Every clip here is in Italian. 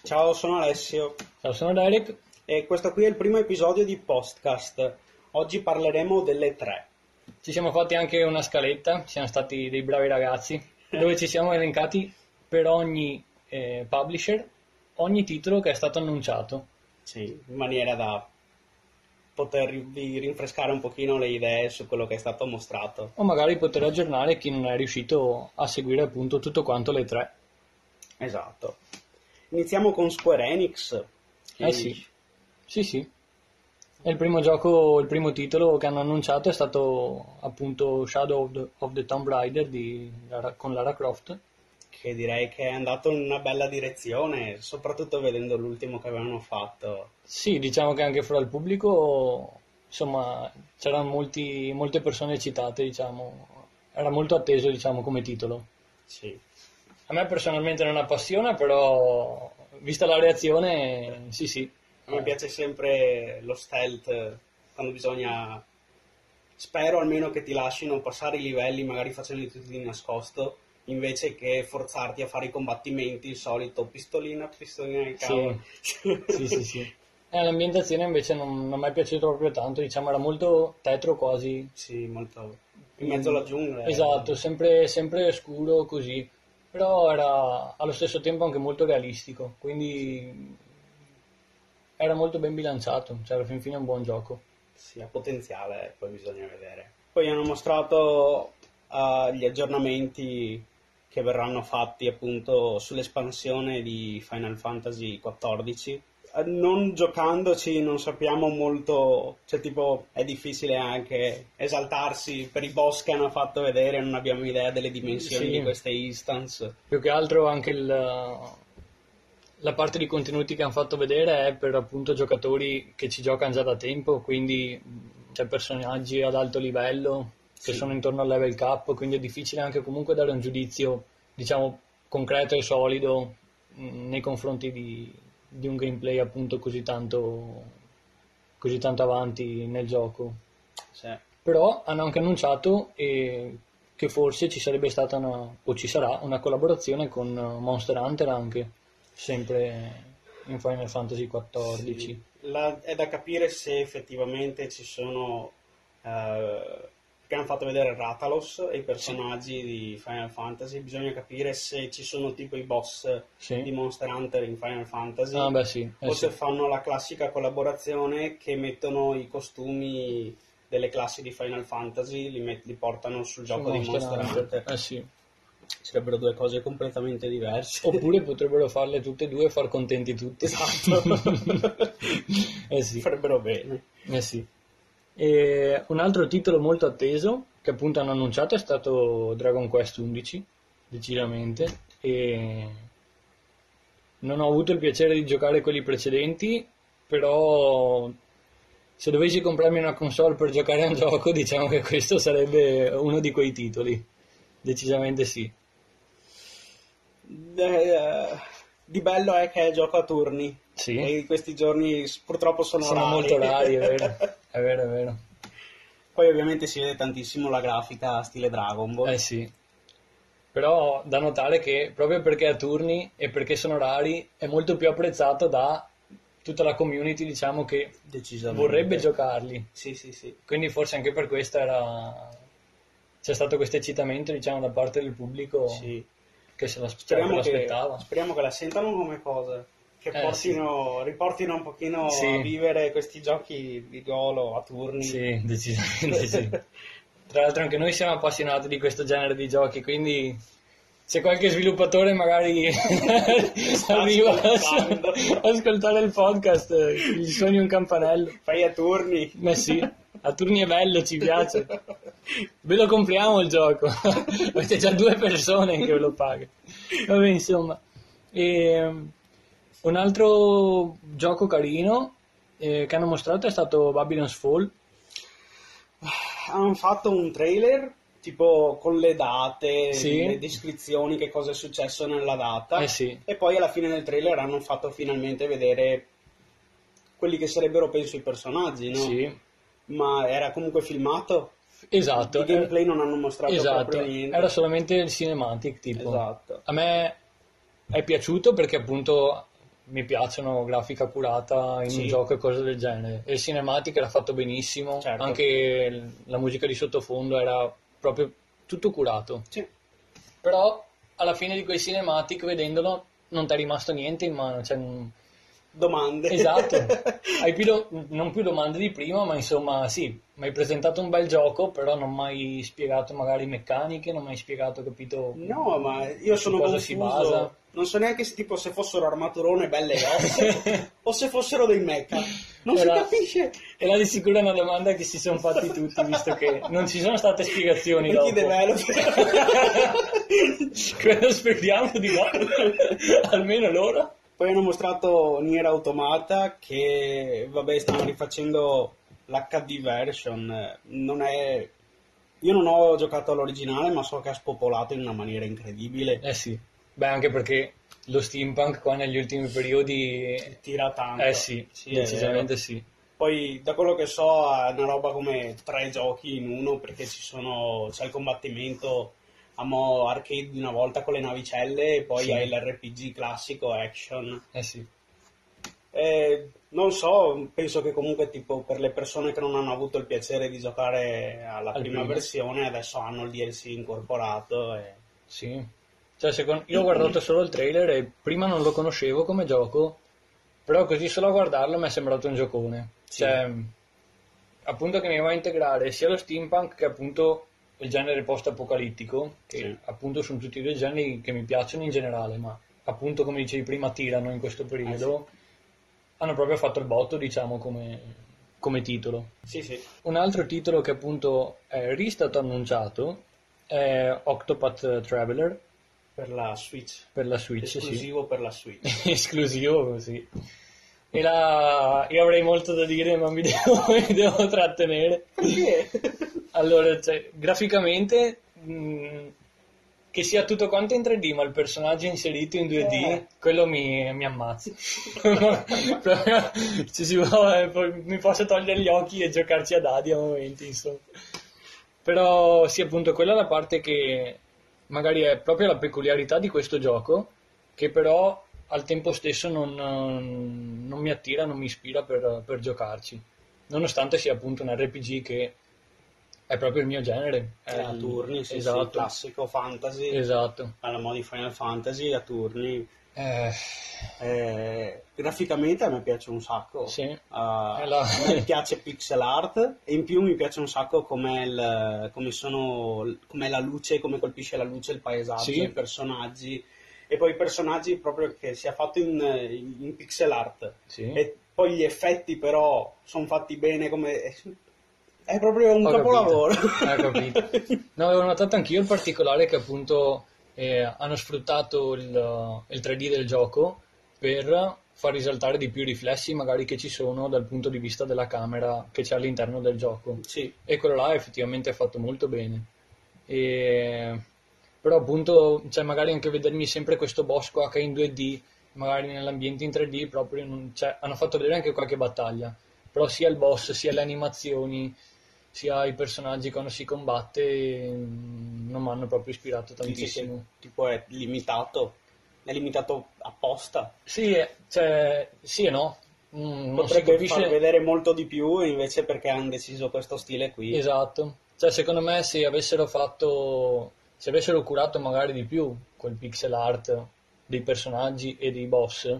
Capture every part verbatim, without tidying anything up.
Ciao, sono Alessio. Ciao, sono Derek. E questo qui è il primo episodio di Postcast. Oggi parleremo delle tre. Ci siamo fatti anche una scaletta, siamo stati dei bravi ragazzi, dove ci siamo elencati per ogni eh, publisher, ogni titolo che è stato annunciato. Sì, in maniera da potervi rinfrescare un pochino le idee su quello che è stato mostrato. O magari poter aggiornare chi non è riuscito a seguire appunto tutto quanto le tre. Esatto. Iniziamo con Square Enix. Eh sì, sì sì. E il primo gioco, il primo titolo che hanno annunciato è stato appunto Shadow of the, of the Tomb Raider di, con Lara Croft. Che direi che è andato in una bella direzione, soprattutto vedendo l'ultimo che avevano fatto. Sì, diciamo che anche fra il pubblico, insomma, c'erano molti, molte persone citate, diciamo, era molto atteso, diciamo, come titolo. Sì. A me personalmente non appassiona, però, vista la reazione, sì sì. A me piace sempre lo stealth, quando bisogna... Spero almeno che ti lasciano passare i livelli, magari facendoli tutti di nascosto, invece che forzarti a fare i combattimenti, il solito pistolina, pistolina di cavolo. Sì, sì, sì, sì. Eh, l'ambientazione invece non, non mi è piaciuta proprio tanto, diciamo, era molto tetro quasi. Sì, molto in mezzo alla giungla. Esatto, sempre, sempre scuro così, però era allo stesso tempo anche molto realistico, quindi era molto ben bilanciato, cioè alla fin fine è un buon gioco. Sì, ha potenziale, poi bisogna vedere. Poi hanno mostrato uh, gli aggiornamenti che verranno fatti appunto sull'espansione di Final Fantasy quattordici. Non giocandoci non sappiamo molto, cioè tipo è difficile anche esaltarsi per i boss che hanno fatto vedere, non abbiamo idea delle dimensioni Sì. di queste instance. Più che altro anche il, la parte di contenuti che hanno fatto vedere è per appunto giocatori che ci giocano già da tempo, quindi c'è personaggi ad alto livello che Sì. sono intorno al level cap, quindi è difficile anche comunque dare un giudizio, diciamo, concreto e solido mh, nei confronti di, di un gameplay appunto così tanto, così tanto avanti nel gioco. Sì. Però hanno anche annunciato eh, che forse ci sarebbe stata una, o ci sarà una collaborazione con Monster Hunter anche, sempre in Final Fantasy quattordici. Sì. La, è da capire se effettivamente ci sono... Uh, che hanno fatto vedere Rathalos e i personaggi sì. di Final Fantasy, bisogna capire se ci sono tipo i boss sì. di Monster Hunter in Final Fantasy ah, beh, sì. eh, o se sì. fanno la classica collaborazione che mettono i costumi delle classi di Final Fantasy, li, met- li portano sul gioco Su di Monster Monster Hunter. Hunter. Eh sì. Sarebbero due cose completamente diverse. Oppure potrebbero farle tutte e due e far contenti tutti. Esatto. eh sì. Farebbero bene. Eh sì. E un altro titolo molto atteso che appunto hanno annunciato è stato Dragon Quest undici, decisamente, e non ho avuto il piacere di giocare quelli precedenti, però se dovessi comprarmi una console per giocare a un gioco, diciamo che questo sarebbe uno di quei titoli, decisamente sì. Eh, di bello è che è gioco a turni. Sì. E in questi giorni purtroppo sono, sono rari. molto rari, è vero, è vero, è vero. Poi ovviamente si vede tantissimo la grafica stile Dragon Ball. Eh sì, però da notare che proprio perché a turni e perché sono rari è molto più apprezzato da tutta la community, diciamo, che vorrebbe giocarli. Sì, sì, sì. Quindi forse anche per questo era... c'è stato questo eccitamento, diciamo, da parte del pubblico sì. che se speriamo l'aspettava. Che, speriamo che la sentano come cosa, che eh, portino, sì. riportino un pochino sì. a vivere questi giochi di ruolo a turni. Sì, decisamente sì. Tra l'altro anche noi siamo appassionati di questo genere di giochi, quindi se qualche sviluppatore magari arriva a ascoltare il podcast, gli suoni un campanello. Fai a turni. Eh sì, a turni è bello, ci piace. Ve lo compriamo il gioco. Avete già due persone che ve lo pagano. Vabbè, insomma. E, un altro gioco carino eh, che hanno mostrato è stato Babylon's Fall. Hanno fatto un trailer tipo con le date, sì. le descrizioni, che cosa è successo nella data, eh sì. e poi alla fine del trailer hanno fatto finalmente vedere quelli che sarebbero, penso, i personaggi, no? Sì. Ma era comunque filmato? Esatto. Di gameplay non hanno mostrato esatto. proprio niente. Era solamente il cinematic, tipo. Esatto. A me è piaciuto perché appunto mi piacciono grafica curata in Sì. un gioco e cose del genere. E il cinematic era fatto benissimo, Certo. anche l- la musica di sottofondo era proprio tutto curato. Sì. Però alla fine di quei cinematic, vedendolo, non ti è rimasto niente in mano. Cioè, mm, Domande. esatto, hai più do- non più domande di prima, ma insomma sì, mi hai presentato un bel gioco, però non mi hai spiegato magari meccaniche, non mi hai spiegato, capito? No, ma io su sono cosa si confuso. basa. Non so neanche se, tipo, se fossero armaturone belle grosse o se fossero dei mecha. Non si Era- capisce. Era di sicuro una domanda che si sono fatti tutti, visto che non ci sono state spiegazioni Per chi dopo. developer. Quello speriamo di no, almeno loro. Poi hanno mostrato Nier Automata che, vabbè, stanno rifacendo l'H D version. Non è... Io non ho giocato all'originale, ma so che ha spopolato in una maniera incredibile. Eh sì, beh, anche perché lo steampunk qua negli ultimi periodi... Tira tanto. Eh sì, Sì, è decisamente vero. sì. Poi, da quello che so, è una roba come tre giochi in uno, perché ci sono, c'è il combattimento a mo' arcade di una volta con le navicelle, e poi Sì. hai l'R P G classico action. Eh sì. Eh, non so, penso che comunque tipo per le persone che non hanno avuto il piacere di giocare alla Al prima primo. versione, adesso hanno il D L C incorporato. E... Sì, cioè, secondo- io ho guardato solo il trailer e prima non lo conoscevo come gioco, però così solo a guardarlo mi è sembrato un giocone. Sì. Cioè, appunto che mi va a integrare sia lo steampunk che appunto il genere post-apocalittico, che Sì. appunto sono tutti e due generi che mi piacciono in generale, ma appunto come dicevi prima tirano in questo periodo, hanno proprio fatto il botto, diciamo, come, come titolo. Sì, sì, Un altro titolo che appunto è ri- stato annunciato è Octopath Traveler per la Switch. per la Switch, sì. Esclusivo per la Switch. Esclusivo, sì. E là, io avrei molto da dire, ma mi devo, mi devo trattenere. Perché? Allora, cioè, graficamente, mh, che sia tutto quanto in tre D, ma il personaggio inserito in due D, Eh. quello mi, mi ammazza. Proprio, ci si può- eh, poi mi posso togliere gli occhi e giocarci a dadi a momenti, insomma. Però sì, appunto, quella è la parte che magari è proprio la peculiarità di questo gioco, che però al tempo stesso non, non mi attira, non mi ispira per, per giocarci. Nonostante sia appunto un R P G che è proprio il mio genere. È a il- turni, sì, sì, esatto. classico fantasy, Esatto. alla moda di Final Fantasy, a turni. Eh, Eh, graficamente a me piace un sacco. Sì. Uh, È la- mi piace pixel art e in più mi piace un sacco come, il, come sono come la luce, come colpisce la luce il paesaggio, Sì. i personaggi e poi i personaggi proprio che sia fatto in, in pixel art Sì. e poi gli effetti però sono fatti bene come è proprio un Ho capolavoro. capito, ho capito. No, avevo notato anch'io il particolare che appunto eh, hanno sfruttato il, il tre D del gioco per far risaltare di più i riflessi magari che ci sono dal punto di vista della camera che c'è all'interno del gioco. Sì. E quello là effettivamente è fatto molto bene. E... Però appunto, cioè magari anche vedermi sempre questo bosco H in due D, magari nell'ambiente in tre D, proprio non... cioè, hanno fatto vedere anche qualche battaglia. Però sia il boss, sia le animazioni, sia i personaggi quando si combatte mh, non mi hanno proprio ispirato Dici, sì, tantissimo. tipo è limitato, è limitato apposta. Sì, eh, cioè, sì e no. Mm, non si Potrebbe capisce. far vedere molto di più e invece perché hanno deciso questo stile qui. Esatto. Cioè, secondo me se avessero fatto, se avessero curato magari di più quel pixel art dei personaggi e dei boss,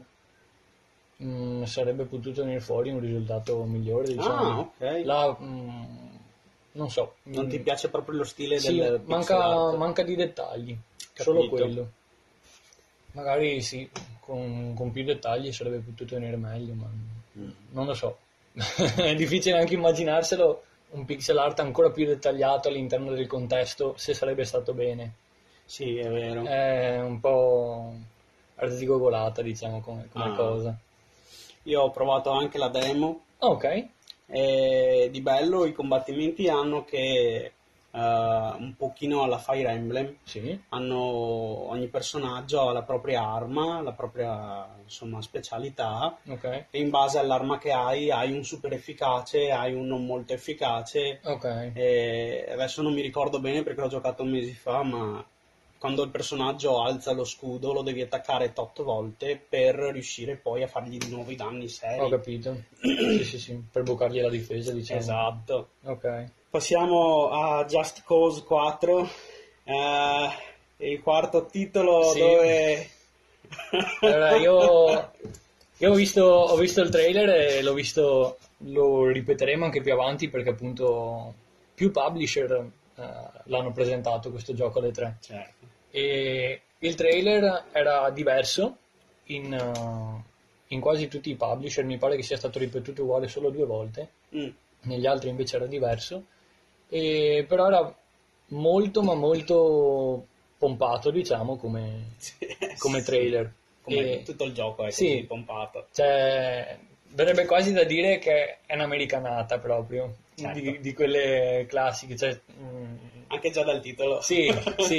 mh, sarebbe potuto venire fuori un risultato migliore, diciamo. Ah, ok. Là, mh, non so. Non mh, ti piace proprio lo stile sì, del pixel manca, art? manca di dettagli, Capito. solo quello. Magari sì, con, con più dettagli sarebbe potuto venire meglio, ma Mm. non lo so. È difficile anche immaginarselo un pixel art ancora più dettagliato all'interno del contesto, se sarebbe stato bene. Sì, è vero. È un po' arzigogolata, diciamo, come, come Ah. cosa. Io ho provato anche la demo Ok, e di bello i combattimenti hanno che eh, un pochino alla Fire Emblem. sì, Hanno, ogni personaggio ha la propria arma, la propria insomma specialità ok, e in base all'arma che hai hai un super efficace, hai un non molto efficace ok. e adesso non mi ricordo bene perché l'ho giocato mesi fa, ma quando il personaggio alza lo scudo lo devi attaccare tot volte per riuscire poi a fargli di nuovo i danni seri. Ho capito. Sì, sì, sì, per bucargli la difesa, diciamo. Esatto. Ok. Passiamo a Just Cause quattro, eh, il quarto titolo Sì. dove... Allora, io, io ho, visto, ho visto il trailer e l'ho visto, lo ripeteremo anche più avanti perché appunto più publisher eh, l'hanno presentato questo gioco alle tre. Certo. E il trailer era diverso in, uh, in quasi tutti i publisher, mi pare che sia stato ripetuto uguale solo due volte, Mm. negli altri invece era diverso, e, però era molto ma molto pompato, diciamo, come, Sì, come sì. trailer. Come E- tutto il gioco è sì. così pompato. Cioè, verrebbe quasi da dire che è un'americanata proprio, Certo. di, di quelle classiche, cioè, mm, Anche già dal titolo. Sì, sì.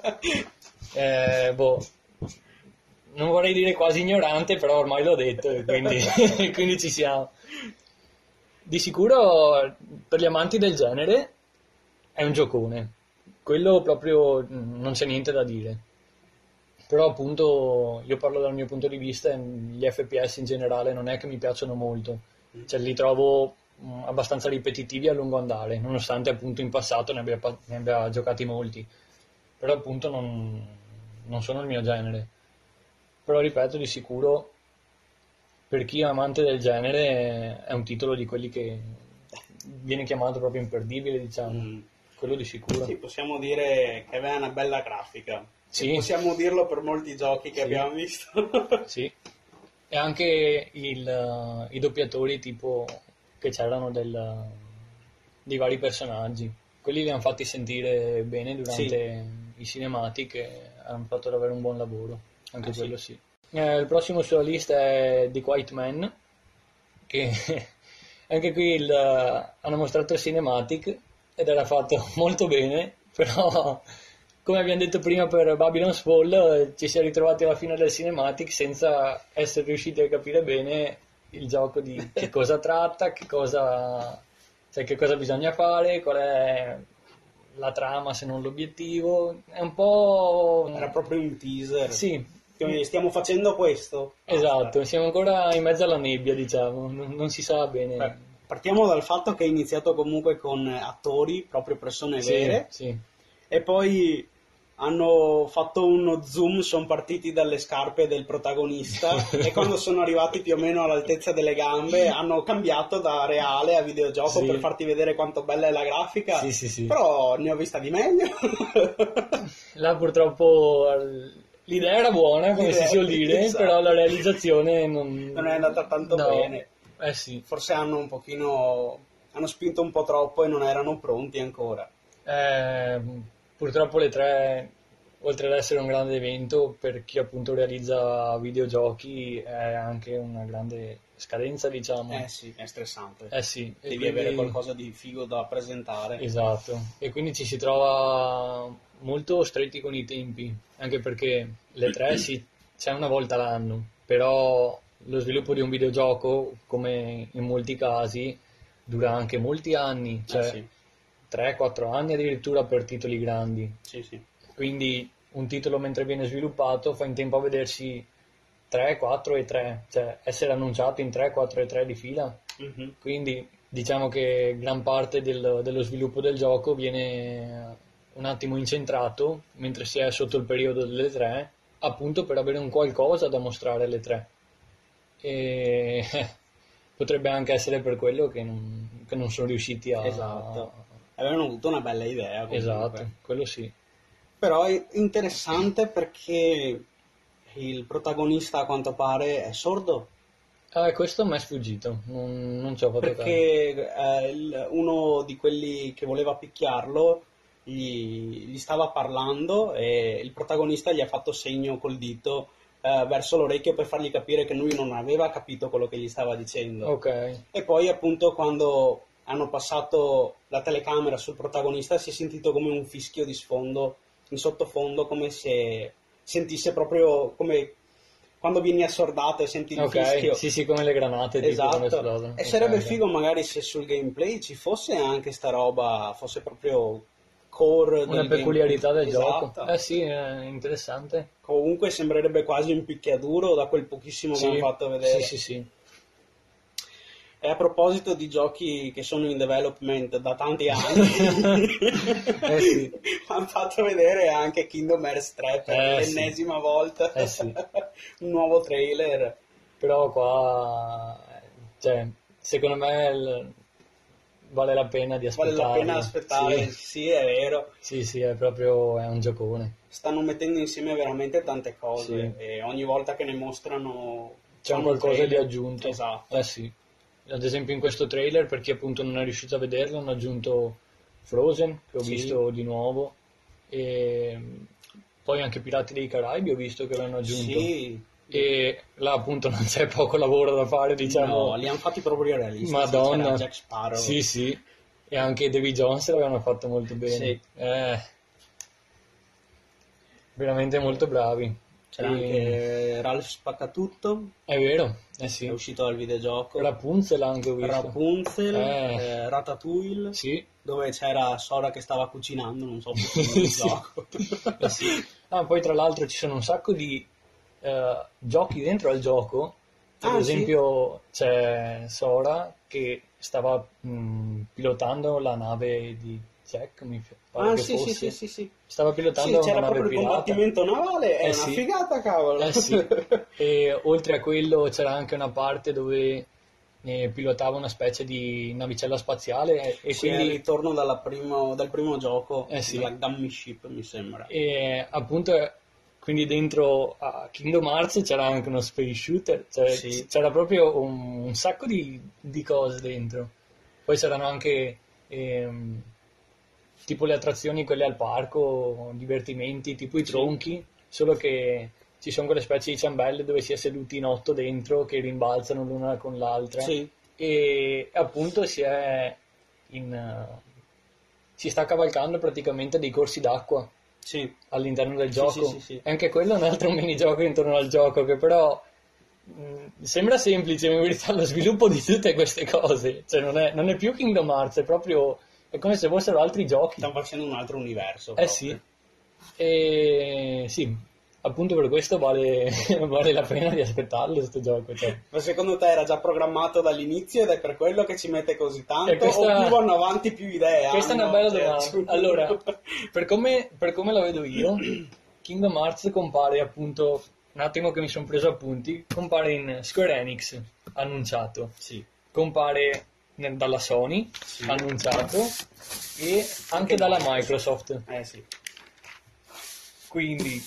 Eh, boh, non vorrei dire quasi ignorante, però ormai l'ho detto e quindi, quindi ci siamo. Di sicuro per gli amanti del genere è un giocone, quello proprio mm, non c'è niente da dire. Però appunto io parlo dal mio punto di vista e gli F P S in generale non è che mi piacciono molto, cioè li trovo mm, abbastanza ripetitivi a lungo andare, nonostante appunto in passato ne abbia, pa- ne abbia giocati molti, però appunto non, non sono il mio genere. Però ripeto, di sicuro per chi è amante del genere è un titolo di quelli che viene chiamato proprio imperdibile, diciamo, Mm. quello di sicuro. Sì, possiamo dire che aveva una bella grafica. Sì. E possiamo dirlo per molti giochi che Sì. abbiamo visto. Sì, e anche il, i doppiatori tipo che c'erano del, dei vari personaggi, quelli li hanno fatti sentire bene durante i cinematic e hanno fatto davvero un buon lavoro, anche Ah, sì. quello sì. Eh, il prossimo sulla lista è The Quiet Man, che anche qui il, hanno mostrato il cinematic ed era fatto molto bene, però come abbiamo detto prima per Babylon's Fall eh, ci si è ritrovati alla fine del cinematic senza essere riusciti a capire bene il gioco di che cosa tratta, che cosa, cioè, che cosa bisogna fare, qual è la trama se non l'obiettivo. È un po'... Era proprio un teaser. Sì, Quindi stiamo facendo questo. esatto, Basta. siamo ancora in mezzo alla nebbia, diciamo, non, non si sa bene. Beh, partiamo dal fatto che è iniziato comunque con attori, proprio persone Sì, vere, sì. e poi hanno fatto uno zoom, sono partiti dalle scarpe del protagonista e quando sono arrivati più o meno all'altezza delle gambe hanno cambiato da reale a videogioco Sì. per farti vedere quanto bella è la grafica. Sì, sì, sì. Però ne ho vista di meglio. Là purtroppo eh, l'idea era buona, come si L'idea- suol dire, esatto. però la realizzazione non... Non è andata tanto no. bene. Eh sì. Forse hanno un pochino hanno spinto un po' troppo e non erano pronti ancora. Eh, purtroppo le tre, oltre ad essere un grande evento per chi appunto realizza videogiochi, è anche una grande scadenza, diciamo. Eh sì, è stressante. Eh sì, e Devi quindi- avere qualcosa di figo da presentare. Esatto, e quindi ci si trova molto stretti con i tempi, anche perché le tre sì, c'è una volta l'anno, però lo sviluppo di un videogioco, come in molti casi, dura anche molti anni, cioè Eh sì, tre quattro anni addirittura per titoli grandi. sì, sì. Quindi un titolo mentre viene sviluppato fa in tempo a vedersi tre, quattro e tre, cioè essere annunciato in tre, quattro e tre di fila. Mhm. Quindi diciamo che gran parte del- dello sviluppo del gioco viene un attimo incentrato mentre si è sotto il periodo delle tre, appunto per avere un qualcosa da mostrare alle tre. E potrebbe anche essere per quello che non, che non sono riusciti a... Esatto. Avevano avuto una bella idea comunque. Esatto, quello sì. Però è interessante perché il protagonista a quanto pare è sordo. Ah, questo mi è sfuggito, non, non ci ho fatto caso. Perché eh, il- uno di quelli che voleva picchiarlo gli, gli stava parlando e il protagonista gli ha fatto segno col dito eh, verso l'orecchio per fargli capire che lui non aveva capito quello che gli stava dicendo. Ok, E poi appunto quando hanno passato la telecamera sul protagonista si è sentito come un fischio di sfondo, in sottofondo, come se sentisse proprio come quando vieni assordato e senti il ok, fischio. sì sì, come le granate tipo quando Esatto, esplodono. e Ok, sarebbe ok. figo magari se sul gameplay ci fosse anche sta roba, fosse proprio core una del peculiarità gameplay. del Esatto. gioco. Eh sì, è interessante. Comunque sembrerebbe quasi un picchiaduro da quel pochissimo che Sì, hanno fatto vedere. sì, sì, sì. E a proposito di giochi che sono in development da tanti anni, Eh sì. hanno fatto vedere anche Kingdom Hearts tre per Eh l'ennesima volta. Eh sì. Un nuovo trailer. Però qua, cioè, secondo me il- vale la pena di Vale aspettare. la pena aspettare, Sì, sì, è vero. sì, sì, è proprio è un giocone. Stanno mettendo insieme veramente tante cose Sì. e ogni volta che ne mostrano C'è un fanno un qualcosa di trailer. aggiunto. Esatto. Eh sì. Ad esempio in questo trailer, per chi appunto non è riuscito a vederlo, hanno aggiunto Frozen, che ho Sì. visto di nuovo, e poi anche Pirati dei Caraibi ho visto che l'hanno aggiunto. Sì. E là appunto non c'è poco lavoro da fare, diciamo. No, li hanno fatti proprio realistici. Madonna. C'era Jack Sparrow. Sì, sì. E anche Davy Jones l'avevano fatto molto bene. Sì. Eh, veramente molto bravi. C'era E- anche Ralph Spaccatutto, È vero, eh è sì. uscito dal videogioco. Rapunzel anche ho visto. Rapunzel, Eh. eh, Ratatouille, Sì. dove c'era Sora che stava cucinando, non so perché il Sì. gioco. Eh sì. Ah, poi tra l'altro ci sono un sacco di eh, giochi dentro al gioco. Ad Ah, sì? esempio c'è Sora che stava mh, pilotando la nave di Jack, mi pare Ah, che sì, sì, fosse. sì, sì, sì. Stava Sì, pilotando c'era una nave proprio il pirata. combattimento navale, è Eh una sì. figata, cavolo. Eh sì. E oltre a quello c'era anche una parte dove eh, pilotava una specie di navicella spaziale e Sì, è il quindi ritorno dalla primo- dal primo gioco, Eh sì. della Gummy Ship, mi sembra. e appunto quindi dentro a Kingdom Hearts c'era anche uno space shooter, cioè Sì. c'era proprio un, un sacco di, di cose dentro. Poi c'erano anche ehm, tipo le attrazioni quelle al parco, divertimenti tipo i Sì. tronchi, solo che ci sono quelle specie di ciambelle dove si è seduti in otto dentro che rimbalzano l'una con l'altra Sì. e appunto si è in, eh, si sta cavalcando praticamente dei corsi d'acqua Sì. all'interno del Sì, gioco. sì, sì, sì. E anche quello è un altro minigioco intorno al gioco che però mh, sembra semplice, ma in verità lo sviluppo di tutte queste cose, cioè non è, non è più Kingdom Hearts, è proprio è come se fossero altri giochi. Stanno facendo un altro universo. Eh proprio. sì, e sì, appunto per questo vale, vale la pena di aspettarlo questo gioco. Cioè. Ma secondo te era già programmato dall'inizio ed è per quello che ci mette così tanto? E questa- O più vanno avanti più idee Questa è hanno? una bella Cioè, domanda. su- Allora, per come, per come la vedo io, Kingdom Hearts compare appunto, un attimo che mi sono preso appunti, compare in Square Enix, annunciato, Sì. compare nel- dalla Sony, Sì. annunciato, e anche dalla Microsoft. Eh sì. Quindi,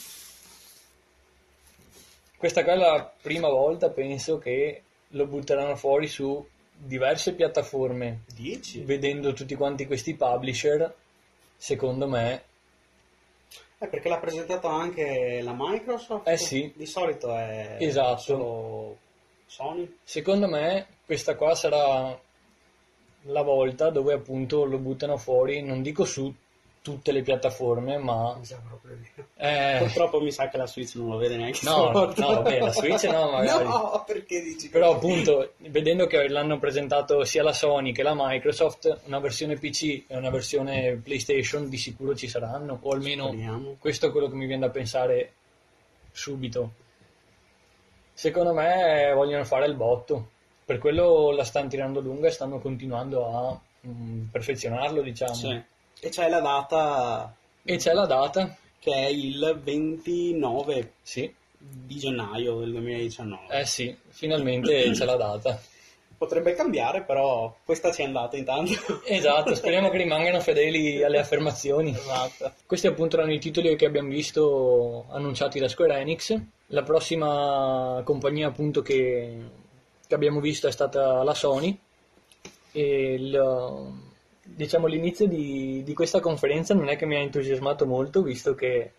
questa qua è la prima volta, penso, che lo butteranno fuori su diverse piattaforme. Dici? Vedendo tutti quanti questi publisher, secondo me, Eh, perché l'ha presentato anche la Microsoft? Eh sì. Di solito è Esatto. solo Sony. secondo me questa qua sarà la volta dove appunto lo buttano fuori, non dico su tutte le piattaforme, ma Mi sa proprio vero. eh, Purtroppo mi sa che la Switch non lo vede neanche No, stavolta. no, vabbè, la Switch no, magari. No, perché dici però così? appunto vedendo che l'hanno presentato sia la Sony che la Microsoft, una versione P C e una versione PlayStation di sicuro ci saranno, o almeno Speriamo. questo è quello che mi viene da pensare subito. Secondo me vogliono fare il botto, per quello la stanno tirando lunga e stanno continuando a mm, perfezionarlo, diciamo. Sì. E c'è la data E c'è la data, che è il ventinove sì, di gennaio del duemiladiciannove. eh sì, finalmente c'è la data. Potrebbe cambiare, però questa ci è andata intanto. Esatto, speriamo che rimangano fedeli alle affermazioni. Esatto. Questi appunto erano i titoli che abbiamo visto annunciati da Square Enix. La prossima compagnia appunto che, che abbiamo visto è stata la Sony e il, diciamo l'inizio di, di questa conferenza non è che mi ha entusiasmato molto, visto che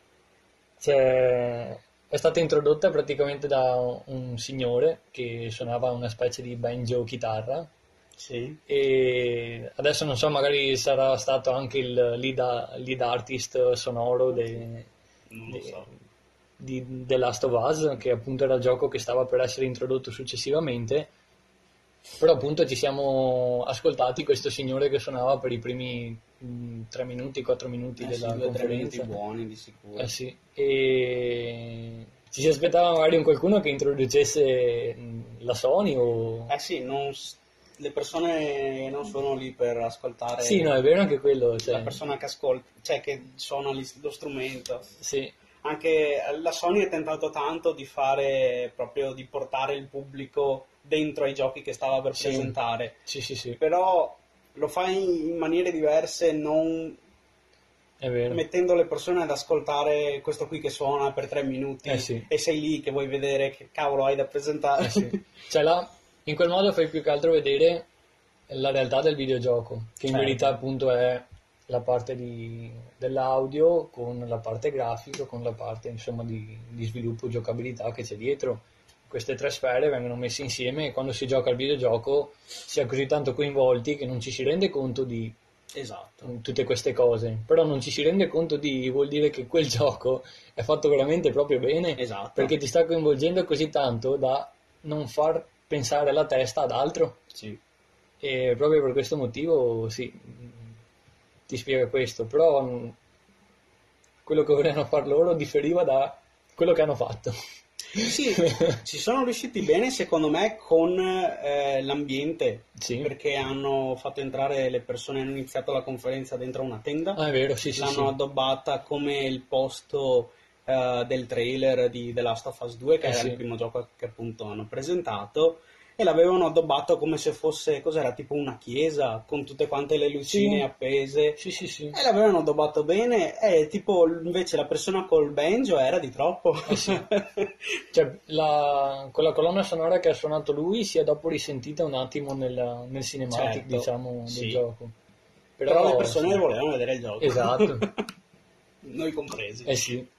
c'è, è stata introdotta praticamente da un signore che suonava una specie di banjo chitarra. Sì. E adesso non so, magari sarà stato anche il lead, lead artist sonoro de, Non lo de- so. di The Last of Us, che appunto era il gioco che stava per essere introdotto successivamente. Però appunto ci siamo ascoltati questo signore che suonava per i primi mh, tre minuti, quattro minuti Eh della sì, due o tre minuti conferenza. buoni di sicuro. Eh sì, e ci si aspettava magari un qualcuno che introducesse mh, la Sony o... Eh sì, non s- le persone non sono lì per ascoltare Sì, no, è vero anche quello, cioè, la persona che ascolta, cioè che suona lì lo strumento. sì, Anche la Sony ha tentato tanto di fare proprio di portare il pubblico dentro ai giochi che stava per sì, presentare, sì, sì, sì, però lo fa in, in maniere diverse, non è vero. mettendo le persone ad ascoltare questo qui che suona per tre minuti Eh sì. e sei lì che vuoi vedere che cavolo hai da presentare. Eh sì. Cioè là, in quel modo fai più che altro vedere la realtà del videogioco, che in Certo. verità appunto è la parte di- dell'audio con la parte grafica, con la parte insomma di, di sviluppo, giocabilità che c'è dietro. Queste tre sfere vengono messe insieme e quando si gioca al videogioco si è così tanto coinvolti che non ci si rende conto di Esatto. tutte queste cose, però non ci si rende conto di vuol dire che quel gioco è fatto veramente proprio bene, Esatto. perché ti sta coinvolgendo così tanto da non far pensare la testa ad altro. Sì. E proprio per questo motivo, sì, ti spiega questo, però mh, quello che volevano far loro differiva da quello che hanno fatto. Sì, ci sono riusciti bene secondo me con eh, l'ambiente, Sì. perché hanno fatto entrare le persone, hanno iniziato la conferenza dentro una tenda, Ah, è vero, sì, sì, l'hanno sì. addobbata come il posto eh, del trailer di The Last of Us due, che Eh era sì. il primo gioco che appunto hanno presentato, e l'avevano addobbato come se fosse, cos'era, tipo una chiesa, con tutte quante le lucine Sì. appese. Sì, sì, sì. E l'avevano addobbato bene, e tipo invece la persona col banjo era di troppo. Eh sì. Cioè, la, quella colonna sonora che ha suonato lui si è dopo risentita un attimo nel, nel cinematic, Certo, diciamo, del sì. gioco. Però, le persone sì. volevano vedere il gioco. Esatto. Noi compresi. Eh sì.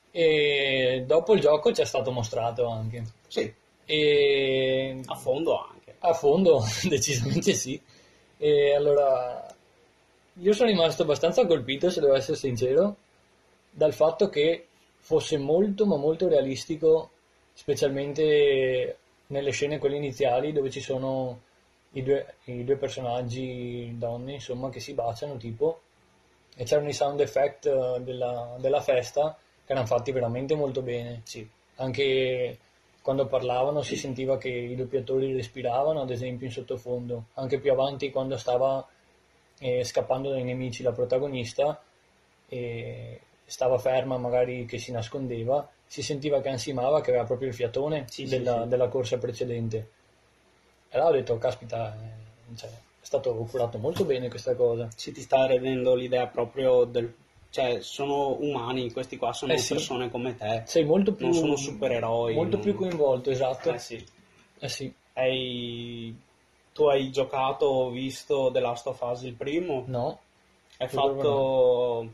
E dopo il gioco ci è stato mostrato anche. Sì, E a fondo anche. a fondo, decisamente sì. E allora, io sono rimasto abbastanza colpito, se devo essere sincero, dal fatto che fosse molto, ma molto realistico, specialmente nelle scene quelle iniziali, dove ci sono i due, i due personaggi donne, insomma, che si baciano, tipo, e c'erano i sound effect eh, della, della festa, che erano fatti veramente molto bene. Sì, Anche quando parlavano si sentiva che i doppiatori respiravano, ad esempio in sottofondo. Anche più avanti, quando stava eh, scappando dai nemici la protagonista e stava ferma, magari che si nascondeva, si sentiva che ansimava, che aveva proprio il fiatone Sì, sì, della, sì. della corsa precedente. E allora ho detto, caspita, eh, cioè, è stato curato molto bene questa cosa. si ti sta rendendo l'idea proprio del... Cioè, sono umani, questi qua sono Eh sì. persone come te. Sei molto più, Non sono supereroi. molto non- più coinvolto, esatto. Eh sì. Eh sì. Hai... Tu hai giocato o visto The Last of Us il primo? No. È Io proprio fatto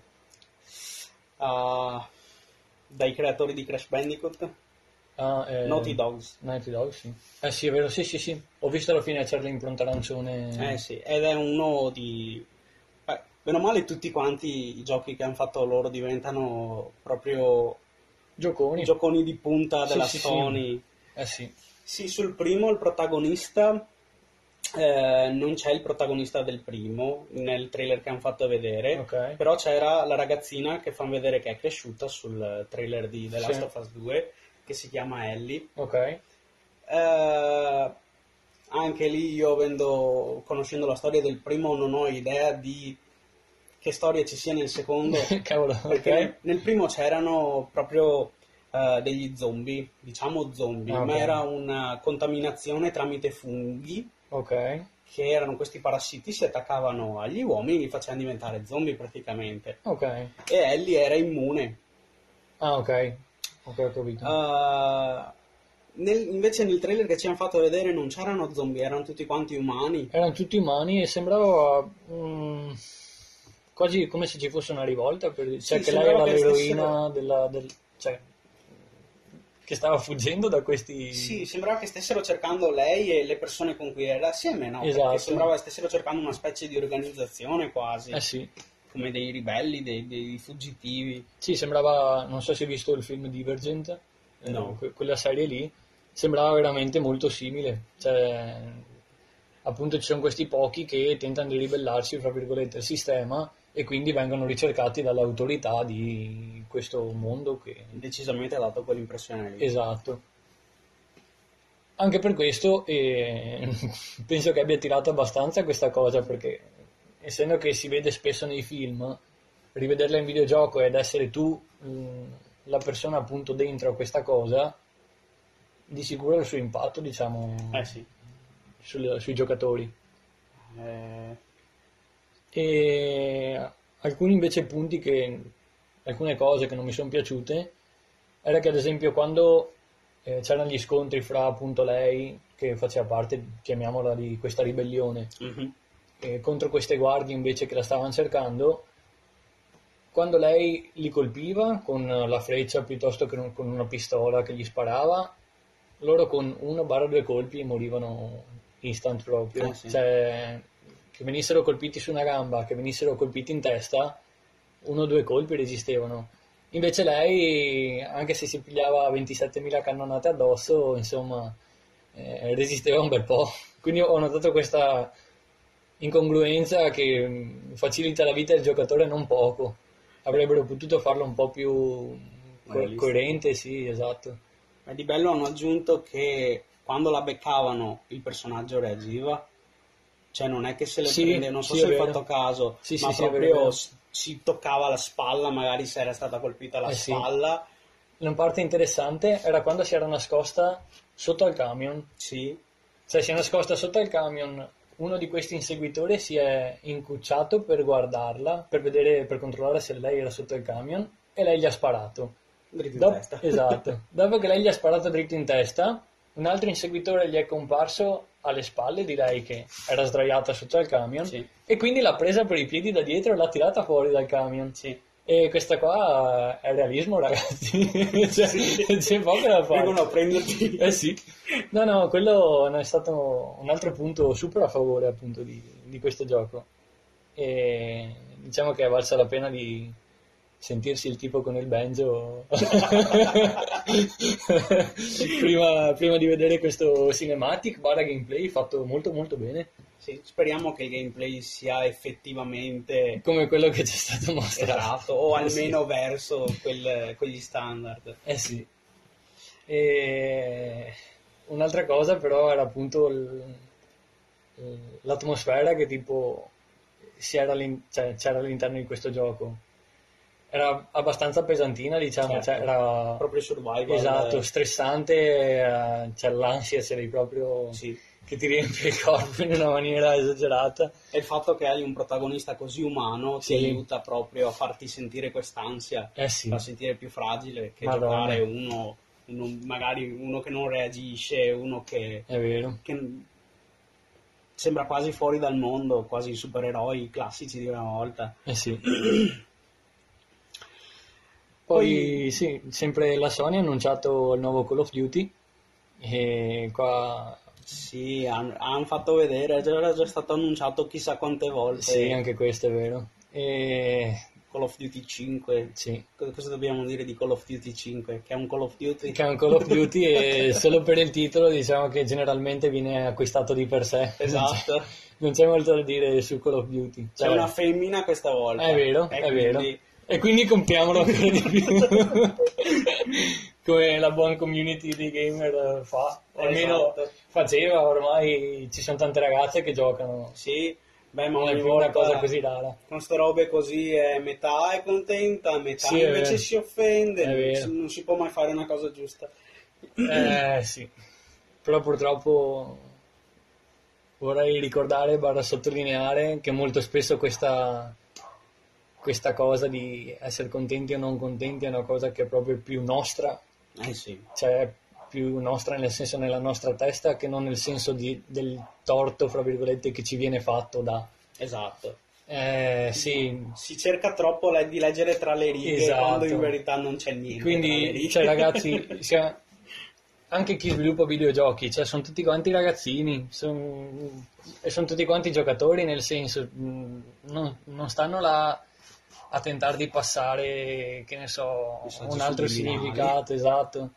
ah, dai creatori di Crash Bandicoot, Ah, eh, Naughty Dogs. Naughty Dog, sì. Eh sì, è vero, sì, sì, sì. Ho visto alla fine c'era l'impronta arancione. Eh sì, ed è uno di... Beh, meno male tutti quanti i giochi che hanno fatto loro diventano proprio Gioconi. gioconi di punta Sì, della sì, sì. Sony. Eh sì. Sì, sul primo il protagonista, eh, non c'è il protagonista del primo nel trailer che hanno fatto vedere, Ok. però c'era la ragazzina che fanno vedere che è cresciuta sul trailer di The Sì. Last of Us due, che si chiama Ellie. Ok. Eh, anche lì io, avendo, conoscendo la storia del primo, non ho idea di che storia ci sia nel secondo, Cavolo, perché ok. nel, nel primo c'erano proprio eh, degli zombie, diciamo zombie, Ah, ok. ma era una contaminazione tramite funghi, Ok. che erano questi parassiti, si attaccavano agli uomini e li facevano diventare zombie praticamente. Ok. E Ellie era immune. Ah, ok. Ok, ho capito. Uh, nel- invece nel trailer che ci hanno fatto vedere non c'erano zombie, erano tutti quanti umani. Erano tutti umani e sembrava mm, quasi come se ci fosse una rivolta, per... cioè Sì, che lei sembrava era che l'eroina stessero- della, del... cioè che stava fuggendo da questi... Sì, sembrava che stessero cercando lei e le persone con cui era assieme, no? Esatto. Perché sembrava che stessero cercando una specie di organizzazione quasi, Eh sì. come dei ribelli, dei, dei fuggitivi. Sì, sembrava, non so se hai visto il film Divergent, eh, No. que- quella serie lì, sembrava veramente molto simile, cioè appunto ci sono questi pochi che tentano di ribellarsi, fra virgolette, al sistema e quindi vengono ricercati dalle autorità di questo mondo che... Decisamente ha dato quell'impressione lì. Esatto. Anche per questo eh, penso che abbia tirato abbastanza questa cosa, perché essendo che si vede spesso nei film, rivederla in videogioco ed essere tu mh, la persona appunto dentro a questa cosa, di sicuro il suo impatto, diciamo, Eh sì. sul, sui giocatori. Eh... E alcuni invece punti che, alcune cose che non mi sono piaciute, era che ad esempio quando eh, c'erano gli scontri fra appunto lei, che faceva parte, chiamiamola, di questa ribellione, mm-hmm. e contro queste guardie invece che la stavano cercando, quando lei li colpiva con la freccia piuttosto che con una pistola che gli sparava, loro con uno barra due colpi morivano instant proprio. Eh sì. Cioè, che venissero colpiti su una gamba, che venissero colpiti in testa, uno o due colpi resistevano. Invece lei, anche se si pigliava ventisettemila cannonate addosso, insomma, eh, resisteva un bel po'. Quindi ho notato questa incongruenza che facilita la vita del giocatore non poco. Avrebbero potuto farlo un po' più co- coerente, sì, esatto. Ma di bello hanno aggiunto che quando la beccavano il personaggio reagiva, cioè non è che se le sì, prende, non so sì, se hai fatto caso, sì, ma sì, proprio sì, si, si toccava la spalla, magari se era stata colpita la eh, spalla. Sì. Una parte interessante era quando si era nascosta sotto al camion. Sì. Cioè si è nascosta sotto al camion, uno di questi inseguitori si è incucciato per guardarla, per vedere, per controllare se lei era sotto il camion, e lei gli ha sparato. Dritto in Dop- testa. Esatto. Dopo che lei gli ha sparato dritto in testa, un altro inseguitore gli è comparso alle spalle di lei che era sdraiata sotto al camion, sì. E quindi l'ha presa per i piedi da dietro e l'ha tirata fuori dal camion. Sì. E questa qua è realismo, ragazzi. Cioè, sì. C'è poco da fare. Vengono a prenderti. Eh sì. No, no, quello è stato un altro punto super a favore appunto di, di questo gioco. E diciamo che è valsa la pena di sentirsi il tipo con il banjo prima, prima di vedere questo cinematic barra gameplay fatto molto molto bene. Sì, speriamo che il gameplay sia effettivamente come quello che ci è stato mostrato, esatto, o almeno eh sì. verso quel, quegli standard. Eh sì. E un'altra cosa però era appunto il, l'atmosfera che tipo si era cioè, c'era all'interno di questo gioco. Era abbastanza pesantina, diciamo, certo. Cioè era proprio survival. Esatto, stressante, c'è l'ansia, sei proprio sì. che ti riempie il corpo in una maniera esagerata. E il fatto che hai un protagonista così umano sì. ti aiuta proprio a farti sentire quest'ansia, eh sì. a sentire più fragile che Madonna. giocare uno, uno, magari uno che non reagisce, uno che, è vero. che sembra quasi fuori dal mondo, quasi i supereroi classici di una volta. Eh sì. Poi, Poi sì, sempre la Sony ha annunciato il nuovo Call of Duty e qua sì, hanno han fatto vedere, era già stato annunciato chissà quante volte. Sì, anche questo è vero. E Call of Duty cinque. Sì. Cosa dobbiamo dire di Call of Duty cinque? Che è un Call of Duty? Che è un Call of Duty e solo per il titolo diciamo che generalmente viene acquistato di per sé. Esatto. Non c'è, non c'è molto da dire su Call of Duty. C'è cioè, una femmina questa volta. È vero, e è quindi... vero. E quindi compriamolo ancora di più. Come la buona community di gamer fa. O almeno esatto. faceva, ormai ci sono tante ragazze che giocano. Sì. Beh, ma non è più una cosa così rara. Con ste robe così è metà è contenta, metà sì, invece si offende, non non si può mai fare una cosa giusta. Eh sì, però purtroppo vorrei ricordare, barra sottolineare, che molto spesso questa, questa cosa di essere contenti o non contenti è una cosa che è proprio più nostra. Eh sì. Cioè più nostra nel senso nella nostra testa che non nel senso di, del torto fra virgolette che ci viene fatto da esatto eh, sì. Si cerca troppo di leggere tra le righe esatto. Quando in verità non c'è niente quindi cioè ragazzi cioè, anche chi sviluppa videogiochi cioè sono tutti quanti ragazzini son, e sono tutti quanti giocatori nel senso mh, non, non stanno là a tentare di passare che ne so un altro significato esatto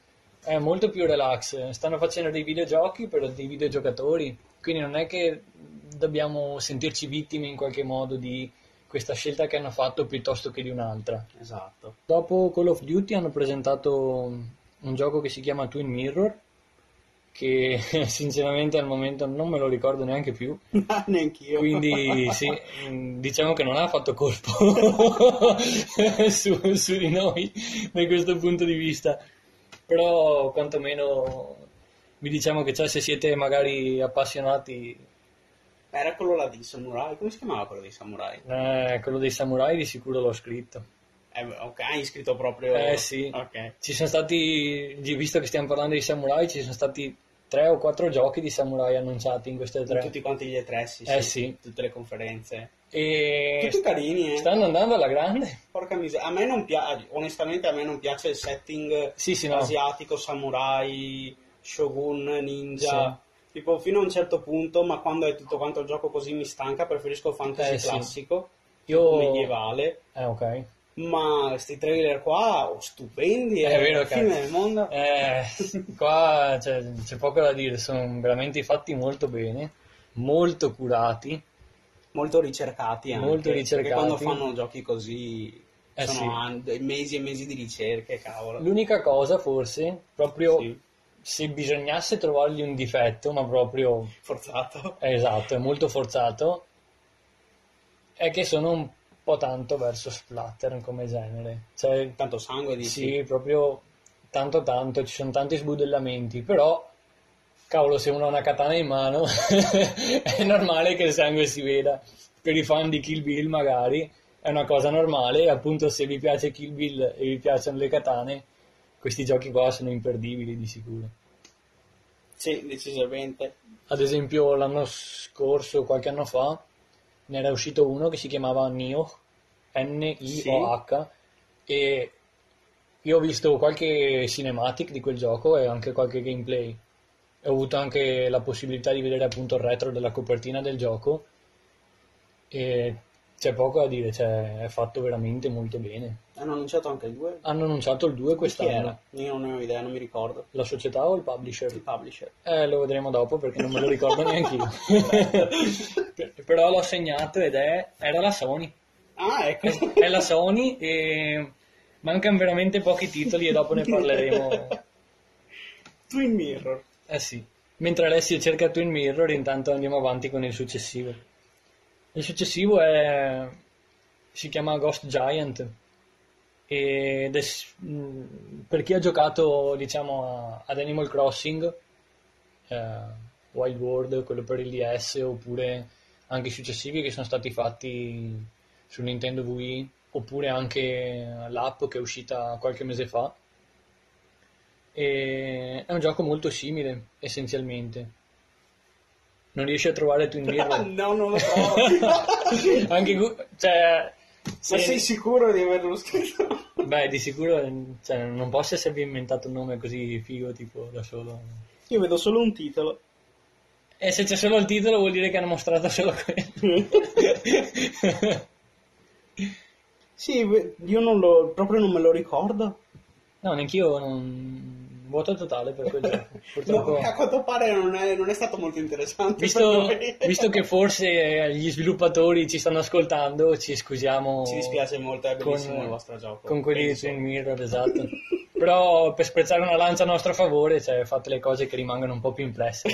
è molto più relax. Stanno facendo dei videogiochi per dei videogiocatori, quindi non è che dobbiamo sentirci vittime in qualche modo di questa scelta che hanno fatto piuttosto che di un'altra. Esatto. Dopo Call of Duty hanno presentato un gioco che si chiama Twin Mirror, che sinceramente al momento non me lo ricordo neanche più. Neanch'io. Quindi sì, diciamo che non ha fatto colpo su, su di noi da questo punto di vista, però quantomeno vi diciamo che cioè, se siete magari appassionati, Era quello là di Samurai, come si chiamava quello dei Samurai? eh, quello dei samurai di sicuro l'ho scritto. Eh, ok, hai scritto proprio... Eh sì, Ok. ci sono stati, visto che stiamo parlando di samurai, ci sono stati tre o quattro giochi di samurai annunciati in queste In tre. tutti quanti gli E tre, sì, Eh sì, sì. tutte le conferenze. E Tutti carini, eh. stanno andando alla grande. Porca miseria, a me non piace, onestamente a me non piace il setting Sì, sì, no. asiatico, samurai, shogun, ninja, tipo fino a un certo punto, ma quando è tutto quanto il gioco così mi stanca, preferisco il fantasy Eh, sì. classico, Io... medievale, Eh, ok. ma questi trailer qua, oh, stupendi, È è vero la che- fine del mondo. Eh, qua c'è, c'è poco da dire, sono veramente fatti molto bene, molto curati. Molto ricercati anche, Molto perché ricercati. quando fanno giochi così Eh, sono sì. an- dei mesi e mesi di ricerche, cavolo. L'unica cosa forse, proprio Sì, se bisognasse trovargli un difetto, ma proprio forzato. è esatto, è molto forzato, è che sono un po' tanto verso splatter come genere. Cioè, Tanto sangue di sì, proprio tanto tanto, ci sono tanti sbudellamenti, però cavolo, se uno ha una katana in mano è normale che il sangue si veda. Per i fan di Kill Bill magari è una cosa normale, e appunto se vi piace Kill Bill e vi piacciono le katane, questi giochi qua sono imperdibili di sicuro. Sì, decisamente. Ad esempio l'anno scorso, qualche anno fa, ne era uscito uno che si chiamava Nioh, N I O H, e io ho visto qualche cinematic di quel gioco e anche qualche gameplay. Ho avuto anche la possibilità di vedere appunto il retro della copertina del gioco e c'è poco da dire, cioè è fatto veramente molto bene. Hanno annunciato anche il due? Hanno annunciato il due Chi quest'anno. era? Io non ne ho idea, non mi ricordo. La società o il Il publisher? publisher. Eh, lo vedremo dopo perché non me lo ricordo neanche io. Però l'ho segnato ed è era la Sony. Ah, ecco. È la Sony e mancano veramente pochi titoli e dopo ne parleremo. Twin Mirror. Eh sì. Mentre Alessio cerca Twin Mirror, intanto andiamo avanti con il successivo. Il successivo è si chiama Ghost Giant ed è, mh, per chi ha giocato diciamo a- ad Animal Crossing, eh, Wild World, quello per il D S, oppure anche i successivi che sono stati fatti su Nintendo Wii, oppure anche l'app che è uscita qualche mese fa. E è un gioco molto simile, essenzialmente. Non riesci a trovare Twin Mirror? No, non lo trovo. Anche Gu- cioè, Ma se- sei sicuro di averlo scritto? beh, di sicuro cioè, non posso esservi inventato un nome così figo, tipo da solo. Io vedo solo un titolo. E se c'è solo il titolo vuol dire che hanno mostrato solo quello. Sì, io non lo, proprio non me lo ricordo. No, neanch'io non... Vuoto totale per quel gioco. Purtroppo. No, a quanto pare non è, non è stato molto interessante per Visto, noi. visto che forse gli sviluppatori ci stanno ascoltando, ci scusiamo. Ci dispiace molto, è bellissimo con- il vostro gioco. Con quelli di Penso. Twin Mirror, esatto. Però per spezzare una lancia a nostro favore, cioè, fate le cose che rimangono un po' più impresse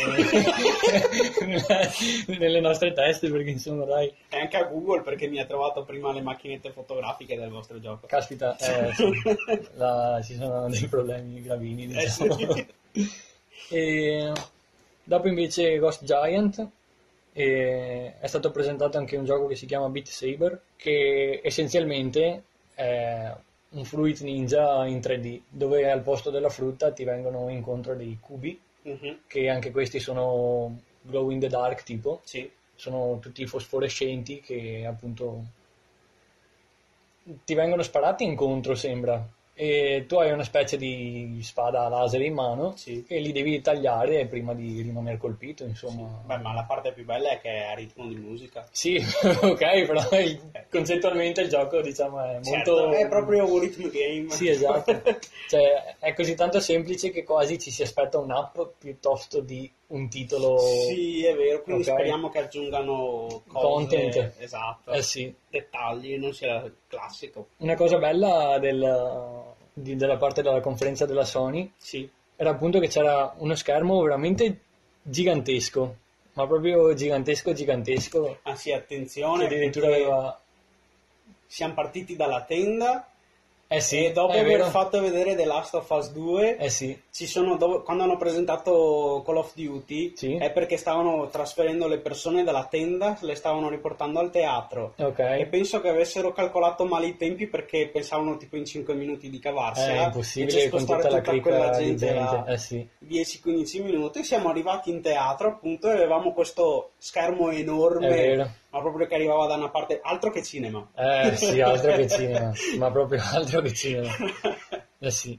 nelle nostre teste, perché insomma, dai, E anche a Google perché mi ha trovato prima le macchinette fotografiche del vostro gioco. caspita, eh, sì, la- ci sono dei problemi gravini, Eh, diciamo. sì. E dopo invece Ghost Giant e è stato presentato anche un gioco che si chiama Beat Saber, che essenzialmente è un Fruit Ninja in tre D, dove al posto della frutta ti vengono incontro dei cubi, Mhm, che anche questi sono glow in the dark tipo, sì. sono tutti fosforescenti che appunto ti vengono sparati incontro, sembra. e tu hai una specie di spada laser in mano Sì. e li devi tagliare prima di rimanere colpito, insomma. Beh, ma la parte più bella è che è a ritmo di musica. Sì, ok, però il- concettualmente il gioco, diciamo, è molto... Certo, è proprio un rhythm game. Sì, esatto. Cioè, è così tanto semplice che quasi ci si aspetta un'app piuttosto di un titolo... Sì, è vero, quindi Ok. speriamo che aggiungano cose, Content. esatto, Eh sì. dettagli, non sia il classico. Una cosa bella del- di- della parte della conferenza della Sony Sì, era appunto che c'era uno schermo veramente gigantesco, ma proprio gigantesco, gigantesco, ah sì, che attenzione, addirittura perché aveva... siamo partiti dalla tenda Eh sì, e dopo è aver vero. fatto vedere The Last of Us due, Eh sì, ci sono, dove- quando hanno presentato Call of Duty, Sì. è perché stavano trasferendo le persone dalla tenda, le stavano riportando al teatro. ok. E penso che avessero calcolato male i tempi perché pensavano tipo in cinque minuti di cavarsela È e impossibile ci con spostare tutta la tutta quella cricca di gente, gente. da Eh sì. dieci quindici minuti. Siamo arrivati in teatro appunto e avevamo questo schermo È enorme, vero. ma proprio che arrivava da una parte, altro che cinema. Eh sì, altro che cinema, ma proprio altro che cinema. Eh sì.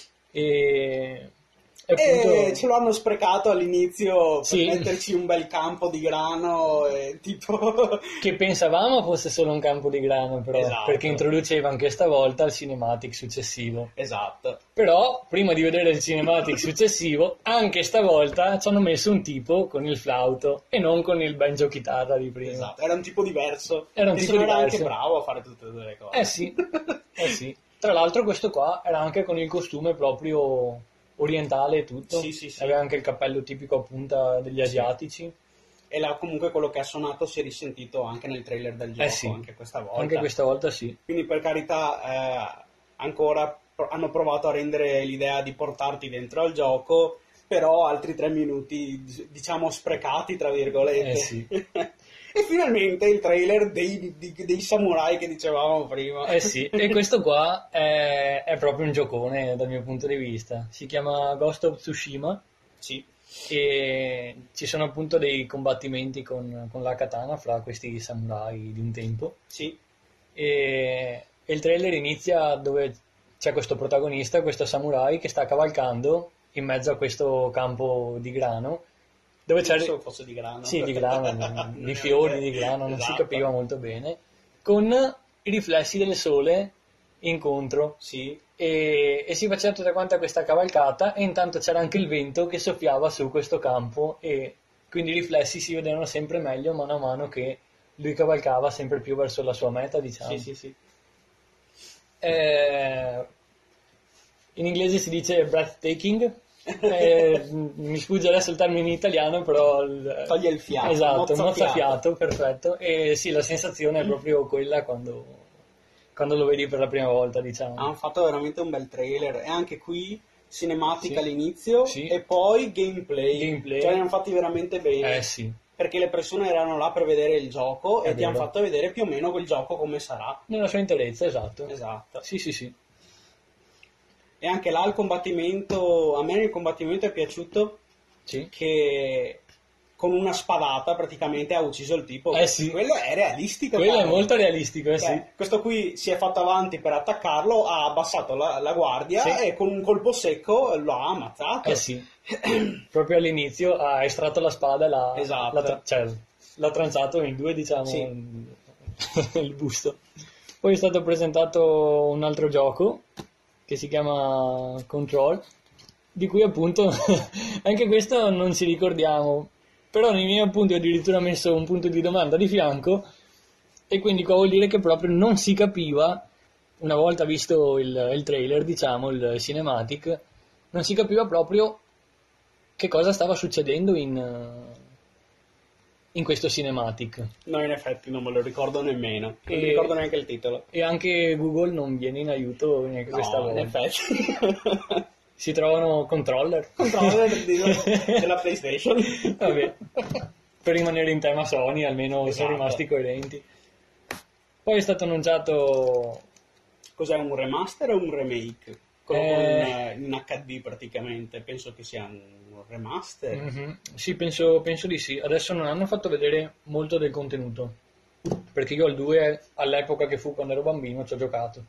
E, e appunto... E ce lo hanno sprecato all'inizio per Sì. metterci un bel campo di grano e tipo... Che pensavamo fosse solo un campo di grano, però, Esatto. perché introduceva anche stavolta il cinematic successivo. Esatto. Però, prima di vedere il cinematic successivo, anche stavolta ci hanno messo un tipo con il flauto e non con il banjo chitarra di prima. Esatto, era un tipo diverso. Era un che tipo se no era diverso. anche bravo a fare tutte e due le cose. Eh sì, eh sì. Tra l'altro questo qua era anche con il costume proprio orientale e tutto. Sì, sì, sì. Aveva anche il cappello tipico a punta degli asiatici. E là comunque quello che ha suonato si è risentito anche nel trailer del gioco, Eh sì. anche questa volta. Anche questa volta sì. Quindi per carità, eh, ancora pro- hanno provato a rendere l'idea di portarti dentro al gioco, però altri tre minuti, d- diciamo, sprecati, tra virgolette. Eh sì. E finalmente il trailer dei, di- dei samurai che dicevamo prima. Eh sì, e questo qua è, è proprio un giocone dal mio punto di vista. Si chiama Ghost of Tsushima Sì, e ci sono appunto dei combattimenti con, con la katana fra questi samurai di un tempo. sì, E, e il trailer inizia dove c'è questo protagonista, questo samurai che sta cavalcando in mezzo a questo campo di grano dove c'è penso fosse di grano. sì, di grano, di fiori di grano, non si Esatto. capiva molto bene, con i riflessi del sole incontro Sì, e, e si faceva tutta quanta questa cavalcata e intanto c'era anche il vento che soffiava su questo campo e quindi i riflessi si vedevano sempre meglio mano a mano che lui cavalcava sempre più verso la sua meta, diciamo. sì, sì, sì. Eh, in inglese si dice breathtaking. Eh, mi sfugge adesso il termine in italiano, però il- Toglie il fiato, esatto, mozzafiato. mozzafiato, perfetto. E sì, la sensazione è proprio quella quando, quando lo vedi per la prima volta, diciamo. Hanno fatto veramente un bel trailer e anche qui cinematica Sì. all'inizio Sì. e poi gameplay. Gameplay. Cioè li hanno fatti veramente bene. Eh sì, Perché le persone erano là per vedere il gioco È e ti hanno vero. fatto vedere più o meno quel gioco come sarà. nella sua interezza, esatto. Esatto. Sì, sì, sì. E anche là il combattimento, a me il combattimento è piaciuto Sì. che con una spadata praticamente ha ucciso il tipo. Eh sì. Quello è realistico. Quello è cavolo. molto realistico, eh Cioè, sì. questo qui si è fatto avanti per attaccarlo, ha abbassato la, la guardia Sì. e con un colpo secco lo ha ammazzato. Eh sì. Proprio all'inizio ha estratto la spada e l'ha, Esatto. l'ha tra- cioè, l'ha tranzato in due, diciamo, Sì. il busto. Poi è stato presentato un altro gioco che si chiama Control, di cui appunto anche questo non ci ricordiamo, però nei miei appunti ho addirittura messo un punto di domanda di fianco e quindi qua vuol dire che proprio non si capiva, una volta visto il, il trailer, diciamo, il cinematic, non si capiva proprio che cosa stava succedendo in, eh, in questo cinematic. No, in effetti non me lo ricordo nemmeno. Non E- mi ricordo neanche il titolo. E anche Google non viene in aiuto neanche questa No, in volta. effetti. Si trovano controller. Controller di- della PlayStation. Vabbè, per rimanere in tema Sony almeno Esatto. sono rimasti coerenti. Poi è stato annunciato Cos'è, un remaster o un remake? Con, Eh. con, eh, in acca di praticamente. Penso che sia un remaster. Mhm. Sì, penso, penso di sì. Adesso non hanno fatto vedere molto del contenuto, perché io al due all'epoca che fu quando ero bambino ci ho giocato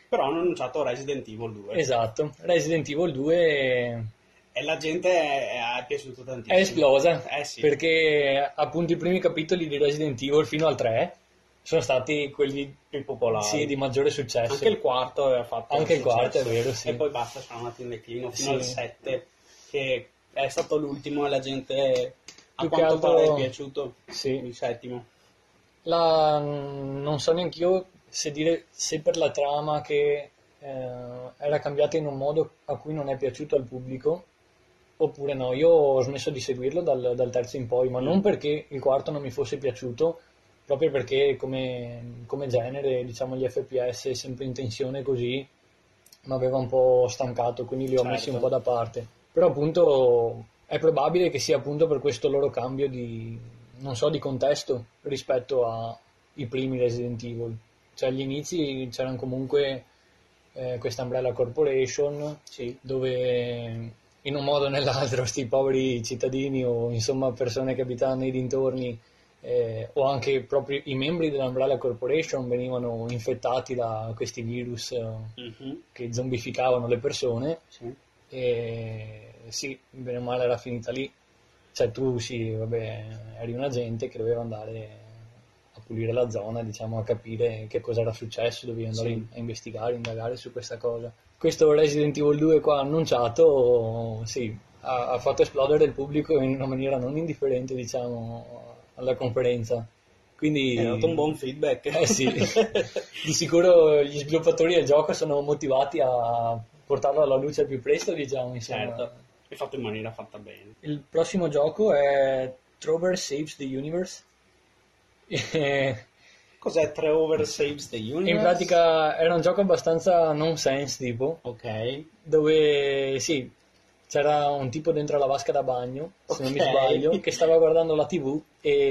Però hanno annunciato Resident Evil due. Esatto, Resident Evil due e la gente è, è piaciuto tantissimo. È esplosa, eh sì. perché appunto i primi capitoli di Resident Evil fino al tre sono stati quelli più popolari, sì, di maggiore successo. Anche il quarto aveva fatto Anche il successo. quarto, è vero, sì. E poi basta, sono andati in declino fino sì. al sette, che è stato l'ultimo e la gente a più quanto altro... pare è piaciuto sì. il settimo. La... non so neanche io se dire se per la trama che eh, era cambiata in un modo a cui non è piaciuto al pubblico, oppure no. Io ho smesso di seguirlo dal, dal terzo in poi, ma mm. non perché il quarto non mi fosse piaciuto, proprio perché come, come genere, diciamo, gli F P S sempre in tensione così mi aveva un po' stancato, quindi li ho certo. messi un po' da parte. Però appunto è probabile che sia appunto per questo loro cambio di, non so, di contesto rispetto ai primi Resident Evil. Cioè agli inizi c'erano comunque eh, questa Umbrella Corporation, sì. dove in un modo o nell'altro sti poveri cittadini o insomma persone che abitavano nei dintorni eh, o anche proprio i membri dell'Umbrella Corporation venivano infettati da questi virus eh, mm-hmm. che zombificavano le persone. Sì. E sì, bene o male era finita lì. Cioè tu sì, vabbè, eri un agente che doveva andare a pulire la zona, diciamo, a capire che cosa era successo, dovevi andare sì. a investigare, indagare su questa cosa. Questo Resident Evil due qua annunciato, sì, ha, ha fatto esplodere il pubblico in una maniera non indifferente, diciamo, alla conferenza. Quindi è dato un buon feedback. Eh sì, di sicuro gli sviluppatori del gioco sono motivati a portarlo alla luce al più presto, diciamo, insomma. Certo, è fatto in maniera fatta bene. Il prossimo gioco è Trover Saves the Universe. Cos'è Trover Saves the Universe? In pratica era un gioco abbastanza nonsense, tipo. Ok. Dove, sì, c'era un tipo dentro la vasca da bagno, se okay. non mi sbaglio, che stava guardando la tivù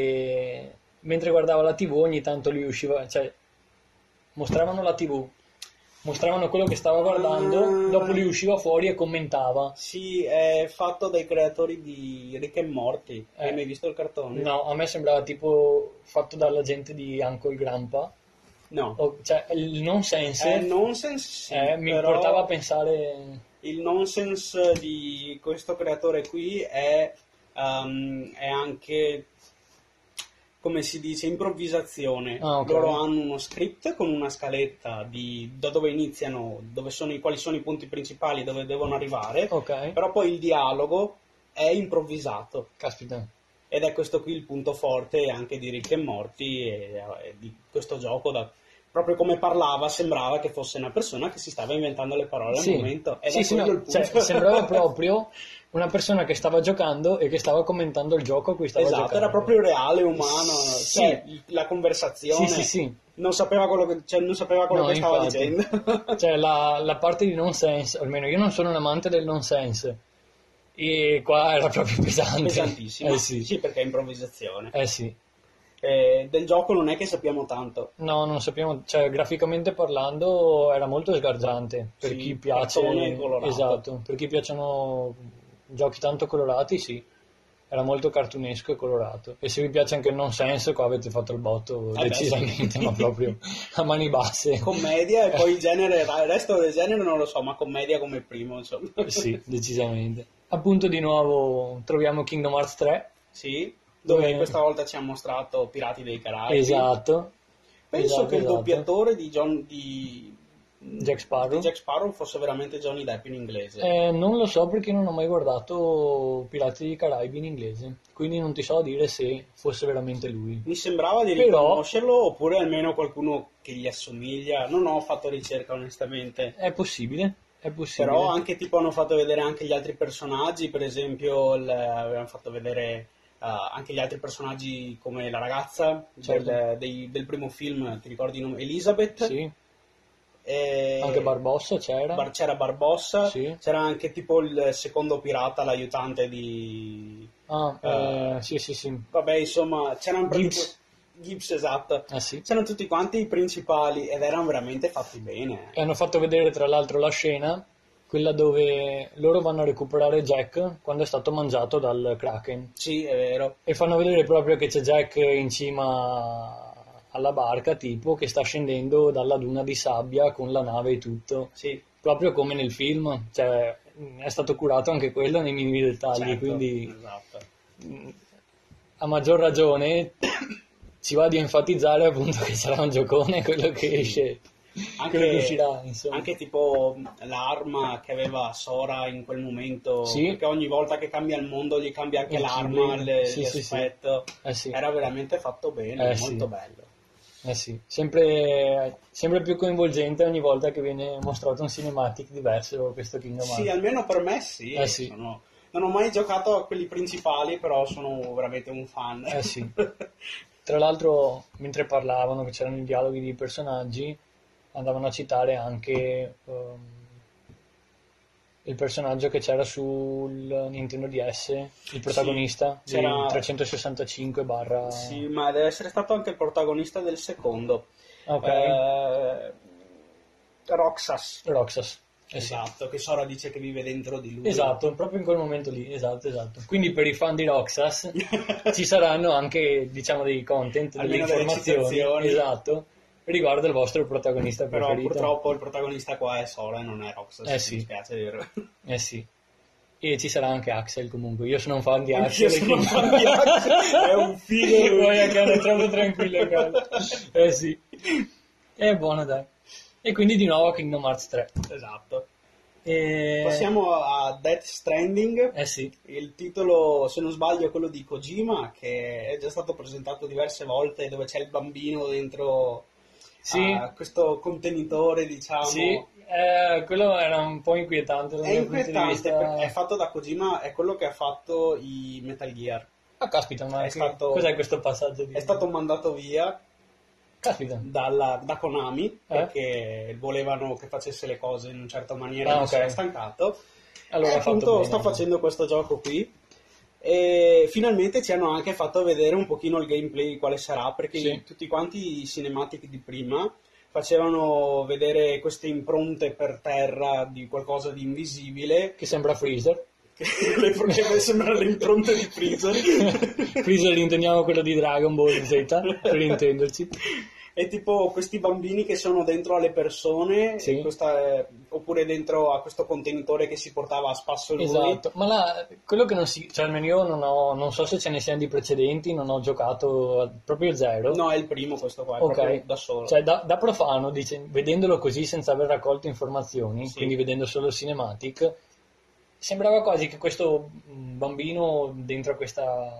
e mentre guardava la tivù ogni tanto lui usciva, cioè mostravano la tivù, mostravano quello che stava guardando, ah. dopo lui usciva fuori e commentava. Sì, è fatto dai creatori di Rick and Morty. Eh. Hai mai visto il cartone? No, a me sembrava tipo fatto dalla gente di Uncle Grandpa. No. O, cioè il nonsense, eh, nonsense sì, eh, mi però portava a pensare... Il nonsense di questo creatore qui è, um, è anche... come si dice, improvvisazione. Ah, okay. Loro hanno uno script con una scaletta di da dove iniziano, dove sono i, quali sono i punti principali, dove devono arrivare, okay. però poi il dialogo è improvvisato. Caspita. Ed è questo qui il punto forte anche di Rick and Morty e, e di questo gioco. Da, proprio come parlava, sembrava che fosse una persona che si stava inventando le parole sì. al momento. Ed sì, è sì, quello no, il punto. cioè, sembrava proprio una persona che stava giocando e che stava commentando il gioco a cui stava esatto, giocando. Era proprio reale, umano, sì. cioè, la conversazione. Sì, sì, sì. Non sapeva quello che, cioè, non sapeva quello no, che stava infatti. dicendo. Cioè, la, la parte di nonsense, almeno io non sono un amante del nonsense, e qua era proprio pesante. Pesantissimo. Eh sì. Sì, perché è improvvisazione. Eh sì. Eh, del gioco non è che sappiamo tanto. No, non sappiamo, cioè graficamente parlando era molto sgargiante per sì, chi piace. Esatto, per chi piacciono giochi tanto colorati, sì. Era molto cartunesco e colorato. E se vi piace anche il nonsense, qua avete fatto il botto eh decisamente, beh, sì. ma proprio a mani basse. Commedia e poi il genere, il resto del genere non lo so, ma commedia come il primo, insomma. Sì, decisamente. Appunto di nuovo troviamo Kingdom Hearts tre. Sì, dove, dove questa volta ci ha mostrato Pirati dei Caraibi. Esatto. Penso esatto, che il esatto. doppiatore di, John, di, Jack Sparrow. di Jack Sparrow fosse veramente Johnny Depp in inglese. Eh, non lo so perché non ho mai guardato Pirati dei Caraibi in inglese, quindi non ti so dire se fosse veramente lui. Mi sembrava di Però, riconoscerlo, oppure almeno qualcuno che gli assomiglia. Non ho fatto ricerca onestamente. È possibile. È possibile. Però anche tipo hanno fatto vedere anche gli altri personaggi, per esempio il, avevano fatto vedere uh, anche gli altri personaggi come la ragazza certo. del, dei, del primo film, ti ricordi il nome? Elizabeth? Sì. E anche Barbossa c'era. Bar- c'era Barbossa, sì. C'era anche tipo il secondo pirata, l'aiutante di... Ah, uh, eh, sì sì sì. Vabbè, insomma, c'erano Gibbs. Gibbs, esatto. Ah, sì. C'erano tutti quanti i principali ed erano veramente fatti bene. E hanno fatto vedere tra l'altro la scena, quella dove loro vanno a recuperare Jack quando è stato mangiato dal Kraken. Sì, è vero. E fanno vedere proprio che c'è Jack in cima alla barca tipo che sta scendendo dalla duna di sabbia con la nave e tutto, Sì, proprio come nel film, cioè è stato curato anche quello nei minimi dettagli, certo, quindi esatto. a maggior ragione ci va di enfatizzare appunto che sarà un giocone quello che esce, Anche, quello che uscirà, insomma. anche tipo l'arma che aveva Sora in quel momento, Sì. perché ogni volta che cambia il mondo gli cambia anche Il l'arma, keyblade, le- sì, sì, sì. l'aspetto. Eh sì. Era veramente fatto bene, Eh molto sì. bello. Eh sì, sempre, sempre più coinvolgente ogni volta che viene mostrato un cinematic diverso questo Kingdom Sì, Hearts. almeno per me sì. Eh sì. Sono- non ho mai giocato a quelli principali, però sono veramente un fan. Eh sì. Tra l'altro, mentre parlavano, che c'erano i dialoghi di personaggi, andavano a citare anche ehm, il personaggio che c'era sul Nintendo D S, il protagonista Sì, c'era- del trecentosessantacinque barra... Sì, ma deve essere stato anche il protagonista del secondo. Ok, Eh, Roxas. Roxas. Eh sì. Esatto, che Sora dice che vive dentro di lui. Esatto, proprio in quel momento lì, esatto, esatto. Quindi per i fan di Roxas ci saranno anche, diciamo, dei content, delle Almeno delle informazioni, citazioni. esatto, riguardo il vostro protagonista Però preferito. purtroppo il protagonista qua è Sora e non è Roxas, Eh mi sì. dispiace dirlo. Eh sì. E ci sarà anche Axel comunque. Io sono un fan di Anch'io Axel. sono un fan di Axel, è un figo lui. Poi anche è troppo tranquillo a casa. Eh sì. È buono, dai. E quindi di nuovo Kingdom Hearts tre. Esatto. E... Passiamo a Death Stranding. Eh sì. Il titolo, se non sbaglio, è quello di Kojima, che è già stato presentato diverse volte, dove c'è il bambino dentro Sì. a questo contenitore, diciamo. Sì, eh, quello era un po' inquietante dal È mio punto di inquietante, vista. perché è fatto da Kojima, è quello che ha fatto i Metal Gear. Ah, caspita, ma È che- stato- cos'è questo passaggio di... È stato mandato via Caspita. dalla- da Konami Eh? perché volevano che facesse le cose in una certa maniera, Ah, adesso ok. è stancato. Allora e ha fatto appunto bene. sta facendo questo gioco qui e finalmente ci hanno anche fatto vedere un pochino il gameplay di quale sarà, perché Sì. tutti quanti i cinematici di prima facevano vedere queste impronte per terra di qualcosa di invisibile Che sembra Freezer. che le che sembrano le impronte di Freezer. Freezer intendiamo quello di Dragon Ball Z, per intenderci. E tipo questi bambini che sono dentro alle persone, Sì. e questa, eh, oppure dentro a questo contenitore che si portava a spasso lui. Esatto, ma là, quello che non si... Cioè almeno io non ho... Non so se ce ne siano di precedenti, non ho giocato a- proprio zero. No, è il primo questo qua, è Ok, proprio da solo. cioè da, da profano, dice, vedendolo così senza aver raccolto informazioni, Sì. quindi vedendo solo il cinematic, sembrava quasi che questo mm, bambino dentro a questa,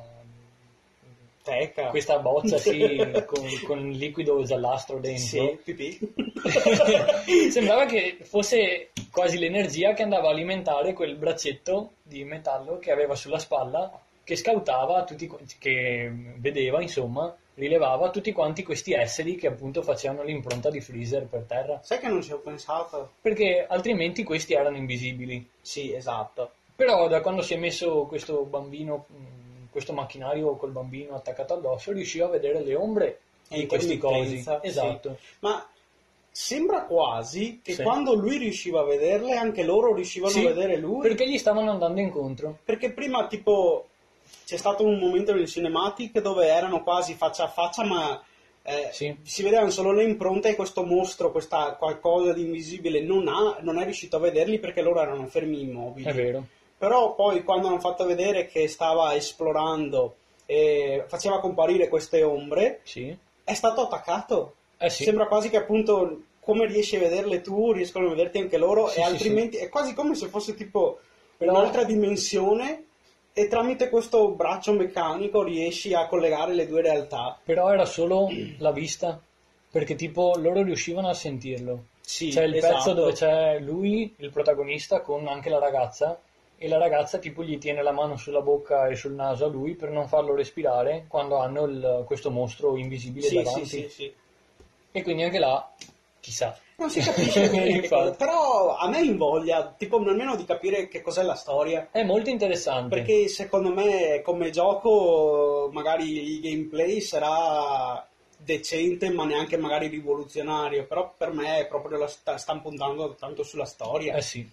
Teca. questa boccia sì, con, con liquido giallastro dentro, Sì, pipì. sembrava che fosse quasi l'energia che andava a alimentare quel braccetto di metallo che aveva sulla spalla, che scautava tutti, qu- che vedeva, insomma, rilevava tutti quanti questi esseri che appunto facevano l'impronta di Freezer per terra, Sai che non ci ho pensato? perché altrimenti questi erano invisibili. Sì, esatto. Però da quando si è messo questo bambino, mh, questo macchinario col bambino attaccato addosso, riusciva a vedere le ombre E di questi cosi. intermittenza, sì. Esatto. Ma sembra quasi che Sì. quando lui riusciva a vederle, anche loro riuscivano Sì, a vedere lui. perché gli stavano andando incontro. Perché prima, tipo, c'è stato un momento nel cinematic dove erano quasi faccia a faccia, ma eh, Sì. si vedevano solo le impronte e questo mostro, questa qualcosa di invisibile, non, ha, non è riuscito a vederli perché loro erano fermi immobili. È vero. Però poi quando hanno fatto vedere che stava esplorando e faceva comparire queste ombre, Sì. è stato attaccato. Eh sì. Sembra quasi che appunto come riesci a vederle tu, riescono a vederti anche loro, Sì, e sì, altrimenti è quasi come se fosse tipo Però- un'altra dimensione, e tramite questo braccio meccanico riesci a collegare le due realtà. Però era solo la vista, perché tipo loro riuscivano a sentirlo. Sì, C'è il esatto. pezzo dove c'è lui, il protagonista, con anche la ragazza, e la ragazza tipo gli tiene la mano sulla bocca e sul naso a lui per non farlo respirare quando hanno il- questo mostro invisibile Sì, davanti. sì, sì, sì. E quindi anche là, chissà. Non si capisce bene che cosa- Infatti. però a me invoglia, tipo almeno di capire che cos'è la storia. È molto interessante. Perché secondo me come gioco magari il gameplay sarà decente ma neanche magari rivoluzionario, però per me è proprio la sta- stanno puntando tanto sulla storia. Eh sì.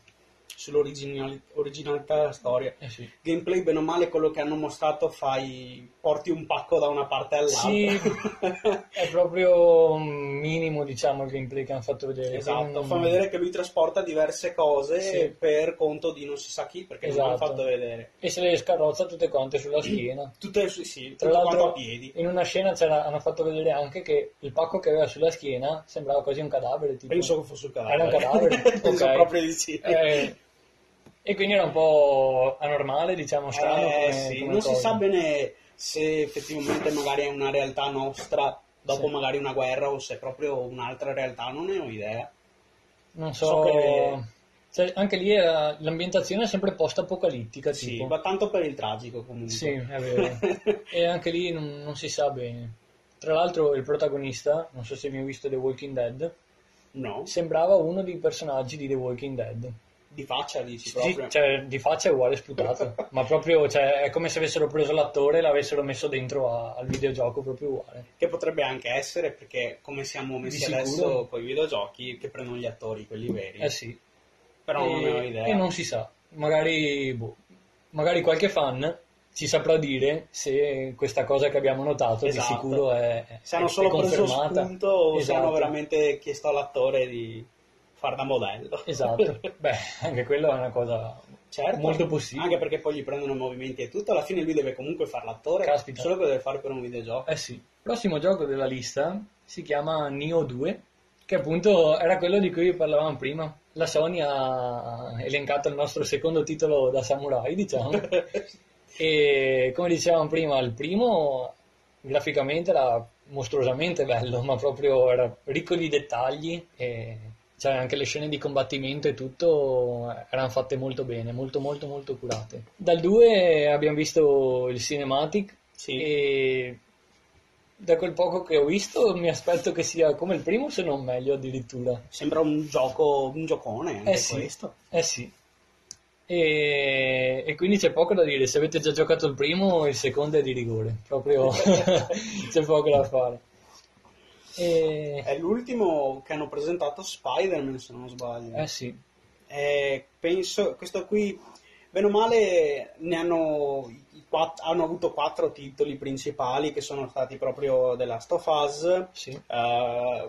sull'originalità della storia. Eh sì. Gameplay, bene o male, quello che hanno mostrato, fai porti un pacco da una parte all'altra. Sì, è proprio un minimo, diciamo, il gameplay che hanno fatto vedere. Esatto, non... fanno vedere che lui trasporta diverse cose Sì. per conto di non si sa chi, perché Esatto. non l'hanno fatto vedere. E se le scarrozza tutte quante sulla schiena. Tutte, sì, Tra tutto quanto l'altro, a piedi. in una scena c'era, hanno fatto vedere anche che il pacco che aveva sulla schiena sembrava quasi un cadavere. Tipo. Penso che fosse un cadavere. Era un cadavere? Penso Ok. proprio di sì. Eh, e quindi era un po' anormale, diciamo, strano. Eh, come, sì, come non cosa. si sa bene se effettivamente magari è una realtà nostra dopo Sì. magari una guerra o se è proprio un'altra realtà, non ne ho idea. Non so, So che- cioè, anche lì era- l'ambientazione è sempre post-apocalittica, Sì, tipo. ma tanto per il tragico comunque. Sì, è vero. E anche lì non, non si sa bene. Tra l'altro il protagonista, non so se mi hai visto The Walking Dead, No, sembrava uno dei personaggi di The Walking Dead. di faccia dici Sì, proprio. cioè, di faccia è uguale sputato, ma proprio, cioè, è come se avessero preso l'attore e l'avessero messo dentro a- al videogioco proprio uguale. Che potrebbe anche essere, perché come siamo messi Di adesso sicuro. con i videogiochi, che prendono gli attori, quelli veri. Eh sì. Però e, non ne ho idea. e non si sa, magari, boh, magari qualche fan ci saprà dire se questa cosa che abbiamo notato Esatto. di sicuro è, è, Se hanno è solo preso confermata. spunto o se Esatto. hanno veramente chiesto all'attore di far da modello. Esatto, beh, anche quello è una cosa Certo, molto possibile. anche perché poi gli prendono movimenti e tutto, alla fine lui deve comunque fare l'attore, Caspita. solo che lo deve fare per un videogioco. Eh sì. Il prossimo gioco della lista si chiama Nioh due, che appunto era quello di cui parlavamo prima. La Sony ha elencato il nostro secondo titolo da samurai, diciamo. E come dicevamo prima, il primo graficamente era mostruosamente bello, ma proprio era ricco di dettagli e cioè anche le scene di combattimento e tutto erano fatte molto bene, molto molto molto curate. Dal due abbiamo visto il cinematic Sì. e da quel poco che ho visto mi aspetto che sia come il primo, se non meglio addirittura. Sembra un gioco, un giocone anche Eh sì, questo. eh sì. E, e quindi c'è poco da dire, se avete già giocato il primo, il secondo è di rigore, proprio c'è poco da fare. E, È l'ultimo che hanno presentato Spider-Man, se non sbaglio. eh sì, Eh, penso, questo qui, bene o male, ne hanno, i quatt- hanno avuto quattro titoli principali che sono stati proprio The Last of Us, sì, eh,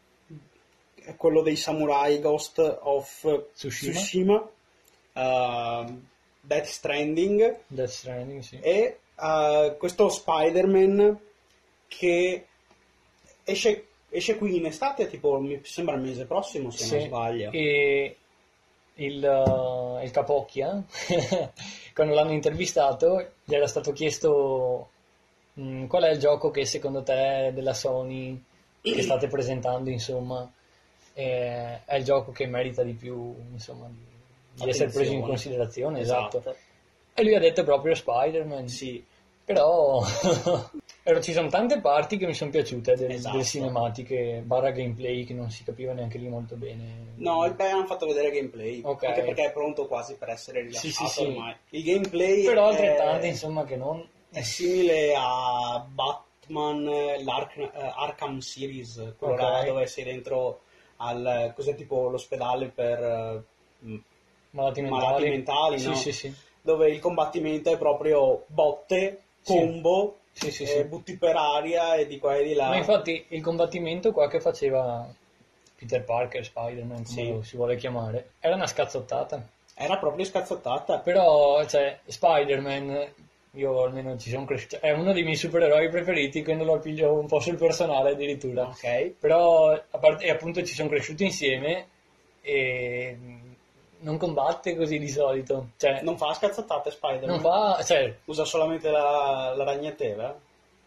quello dei samurai Ghost of Tsushima. Tsushima, eh, Death Stranding Death Stranding, sì. e eh, questo Spider-Man che esce, esce qui in estate, tipo mi sembra il mese prossimo se Sì, non sbaglio. e il, uh, il Capocchia, quando l'hanno intervistato, gli era stato chiesto mh, qual è il gioco che secondo te della Sony che state presentando, insomma, è, è il gioco che merita di più, insomma, di, di essere preso in Attenzione. considerazione, esatto. Esatto. E lui ha detto proprio Spider-Man. Sì, Però però ci sono tante parti che mi sono piaciute del, Esatto. del cinematiche barra gameplay che non si capiva neanche lì molto bene. no, beh, hanno fatto vedere gameplay, Ok. anche perché è pronto quasi per essere rilasciato Sì, sì, sì. ormai. Il gameplay Però è, altrettante, insomma, che non... è simile a Batman, eh, l'Ark- eh, Arkham Series, quello Ok. là dove sei dentro al, cos'è tipo l'ospedale per eh, Malati mentali. malati mentali, Sì, no? sì, sì. Dove il combattimento è proprio botte, Sì. combo, Sì, sì, eh, sì. butti per aria e di qua e di là. Ma infatti il combattimento qua che faceva Peter Parker, Spider-Man, come Sì. lo si vuole chiamare, era una scazzottata. Era proprio scazzottata. Però, cioè, Spider-Man, io almeno ci sono cresciuto, è uno dei miei supereroi preferiti, quindi lo appiglio un po' sul personale addirittura. Ok. Però, a parte, e appunto ci sono cresciuti insieme e non combatte così di solito. Cioè, Non fa scazzottate Spider-Man. non fa, cioè, Usa solamente la, la ragnatela.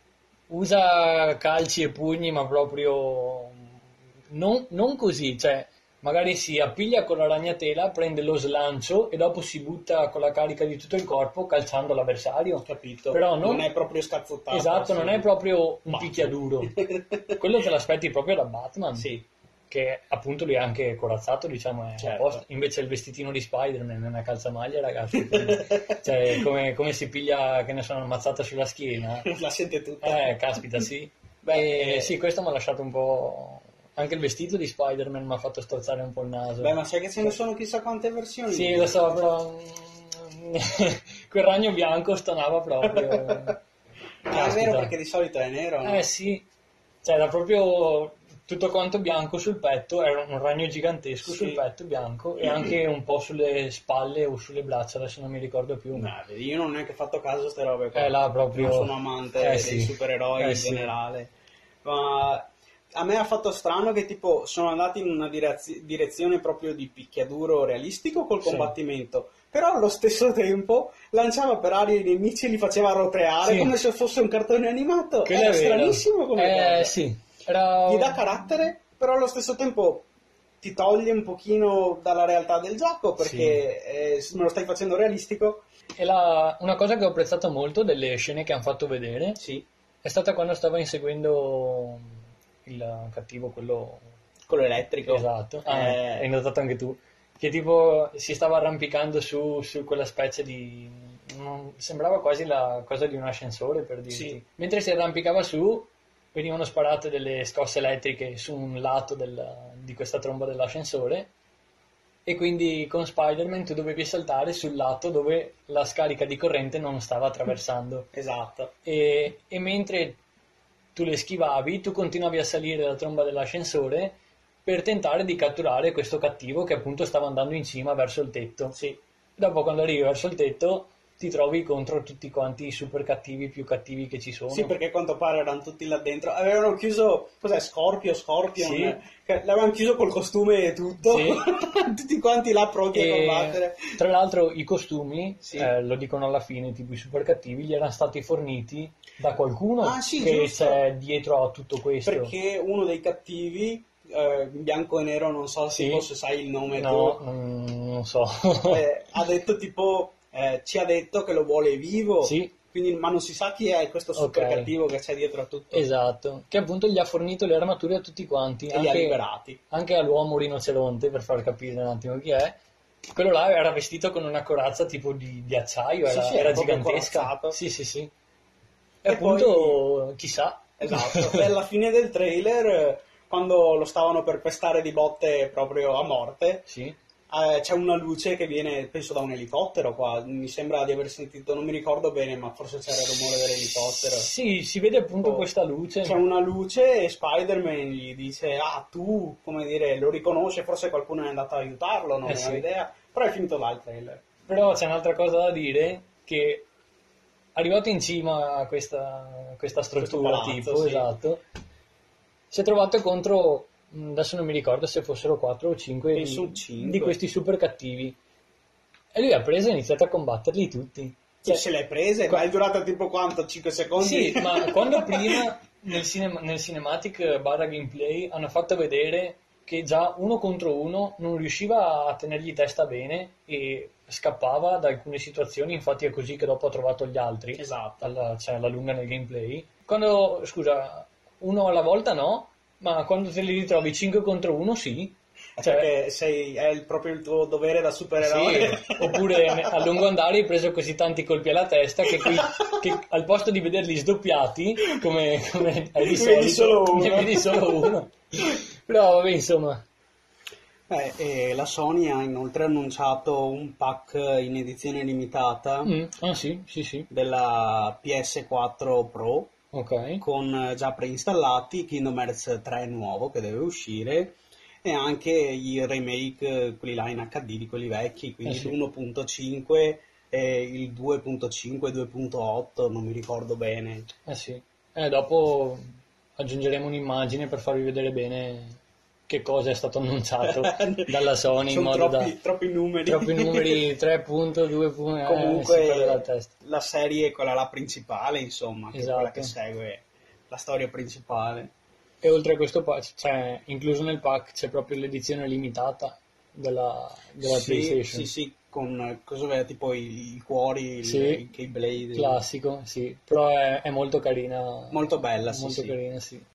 usa calci e pugni, ma proprio non, non così, cioè magari si appiglia con la ragnatela, prende lo slancio e dopo si butta con la carica di tutto il corpo calciando l'avversario. Ho capito. Però non, è proprio scazzottata. esatto, non sì. è proprio un Batman. picchiaduro. Quello te l'aspetti proprio da Batman. Sì. Che appunto lui è anche corazzato, diciamo, è a Certo. posto. Invece il vestitino di Spider-Man è una calzamaglia, ragazzi. quindi, cioè, come, come si piglia, che ne sono ammazzata sulla schiena. La sente tutta. Eh, caspita, sì. Beh, E eh, sì, questo mi ha lasciato un po' Anche il vestito di Spider-Man mi ha fatto strozzare un po' il naso. Beh, ma sai che ce ne sono chissà quante versioni? Sì, lo so, però quel ragno bianco stonava proprio. Ah, è vero, perché di solito è nero, no? Eh sì, cioè era proprio tutto quanto bianco sul petto, era un ragno gigantesco Sì. sul petto bianco e anche un po' sulle spalle o sulle braccia, adesso non mi ricordo più. No, vedi, io non ho neanche fatto caso a queste robe qua. Eh, là proprio- Non sono amante eh, dei sì. supereroi Eh, in sì. generale. Ma a me ha fatto strano che tipo sono andati in una direz- direzione proprio di picchiaduro realistico col Sì. combattimento, però allo stesso tempo lanciava per aria i nemici e li faceva roteare Sì. come se fosse un cartone animato. Quello Era è vero. stranissimo come Eh cosa. sì, era... Gli dà carattere, però allo stesso tempo ti toglie un pochino dalla realtà del gioco perché eh, me lo stai facendo realistico. E la- una cosa che ho apprezzato molto delle scene che hanno fatto vedere Sì, è stata quando stava inseguendo il cattivo, quello quello elettrico. esatto. Ah, Eh, hai notato anche tu. Che tipo si stava arrampicando su, su quella specie di... non- sembrava quasi la cosa di un ascensore, per dirti. Sì. Mentre si arrampicava su, venivano sparate delle scosse elettriche su un lato del- di questa tromba dell'ascensore e quindi con Spider-Man tu dovevi saltare sul lato dove la scarica di corrente non stava attraversando. esatto. E, e mentre tu le schivavi, tu continuavi a salire la tromba dell'ascensore per tentare di catturare questo cattivo che appunto stava andando in cima verso il tetto. Sì. Dopo, quando arrivi verso il tetto, ti trovi contro tutti quanti i super cattivi più cattivi che ci sono. Sì, perché a quanto pare erano tutti là dentro. Avevano chiuso, cos'è, Scorpio, Scorpion? Sì. Che l'avevano chiuso col costume e tutto. Sì. Tutti quanti là pronti a E, combattere. tra l'altro i costumi, Sì. eh, lo dicono alla fine, tipo i super cattivi, gli erano stati forniti da qualcuno Ah, sì, che giusto. c'è dietro a tutto questo. Perché uno dei cattivi, eh, in bianco e nero, non so se Sì. forse sai il nome No, tu, non, non so. eh, ha detto tipo, eh, ci ha detto che lo vuole vivo. Sì. Quindi, ma non si sa chi è questo super Ok. cattivo che c'è dietro a tutto. Esatto, che appunto gli ha fornito le armature a tutti quanti, E li ha anche, liberati. anche all'uomo rinoceronte, per far capire un attimo chi è. Quello là era vestito con una corazza tipo di, di acciaio, Sì, era, sì, era era proprio gigantesca. corazzato. Sì, sì, sì. E, E appunto, chissà. Esatto, e alla fine del trailer, eh, quando lo stavano per pestare di botte proprio a morte, Sì. eh, c'è una luce che viene, penso, da un elicottero qua. Mi sembra di aver sentito, non mi ricordo bene, ma forse c'era il rumore dell'elicottero. Sì, si vede appunto Oh. questa luce. C'è una luce e Spider-Man gli dice, ah, tu, come dire, lo riconosce, forse qualcuno è andato a aiutarlo, non Eh ne sì. ho idea, però è finito là il trailer. Però c'è un'altra cosa da dire, che arrivato in cima a questa, questa struttura, palazzo, tipo, sì. esatto, si è trovato contro, mh, adesso non mi ricordo se fossero quattro o cinque Penso di, cinque. di questi super cattivi. E lui ha preso e ha iniziato a combatterli tutti. Cioè, Cioè, se le hai prese, ma è durata tipo quanto? cinque secondi? sì, ma quando prima nel, cinema- nel cinematic barra gameplay hanno fatto vedere che già uno contro uno non riusciva a tenergli testa bene e scappava da alcune situazioni, infatti è così che dopo ha trovato gli altri, Esatto. alla, cioè alla lunga nel gameplay. Quando, scusa, uno alla volta no, ma quando te li ritrovi cinque contro uno sì. Cioè, Perché sei, è il- proprio il tuo dovere da sì, supereroe. oppure a lungo andare hai preso così tanti colpi alla testa che, qui, che al posto di vederli sdoppiati, come, come hai di Ne solito, vedi solo uno. ne vedi solo uno. Però vabbè, insomma, Eh, e la Sony ha inoltre annunciato un pack in edizione limitata mm, ah sì, sì, sì, della P S quattro Pro ok. con eh, già preinstallati Kingdom Hearts tre nuovo che deve uscire e anche i remake, eh, quelli là in H D di quelli vecchi, quindi Eh sì. l'uno punto cinque e il due punto cinque, due punto otto, non mi ricordo bene. Eh sì. Eh, dopo aggiungeremo un'immagine per farvi vedere bene che cosa è stato annunciato dalla Sony in Sono modo troppi, da... troppi numeri. Troppi numeri, tre punto due punto... Comunque eh, si perde la testa. la serie è quella là principale, insomma, che è quella Esatto. che segue la storia principale. E oltre a questo, pack, cioè, incluso nel pack c'è proprio l'edizione limitata della, della Sì, PlayStation. sì, sì, con eh, cosa aveva, tipo i, i cuori, il- Sì. i Keyblade. Classico, sì. Però è, è molto carina. Molto bella, sì, Molto sì. carina, sì.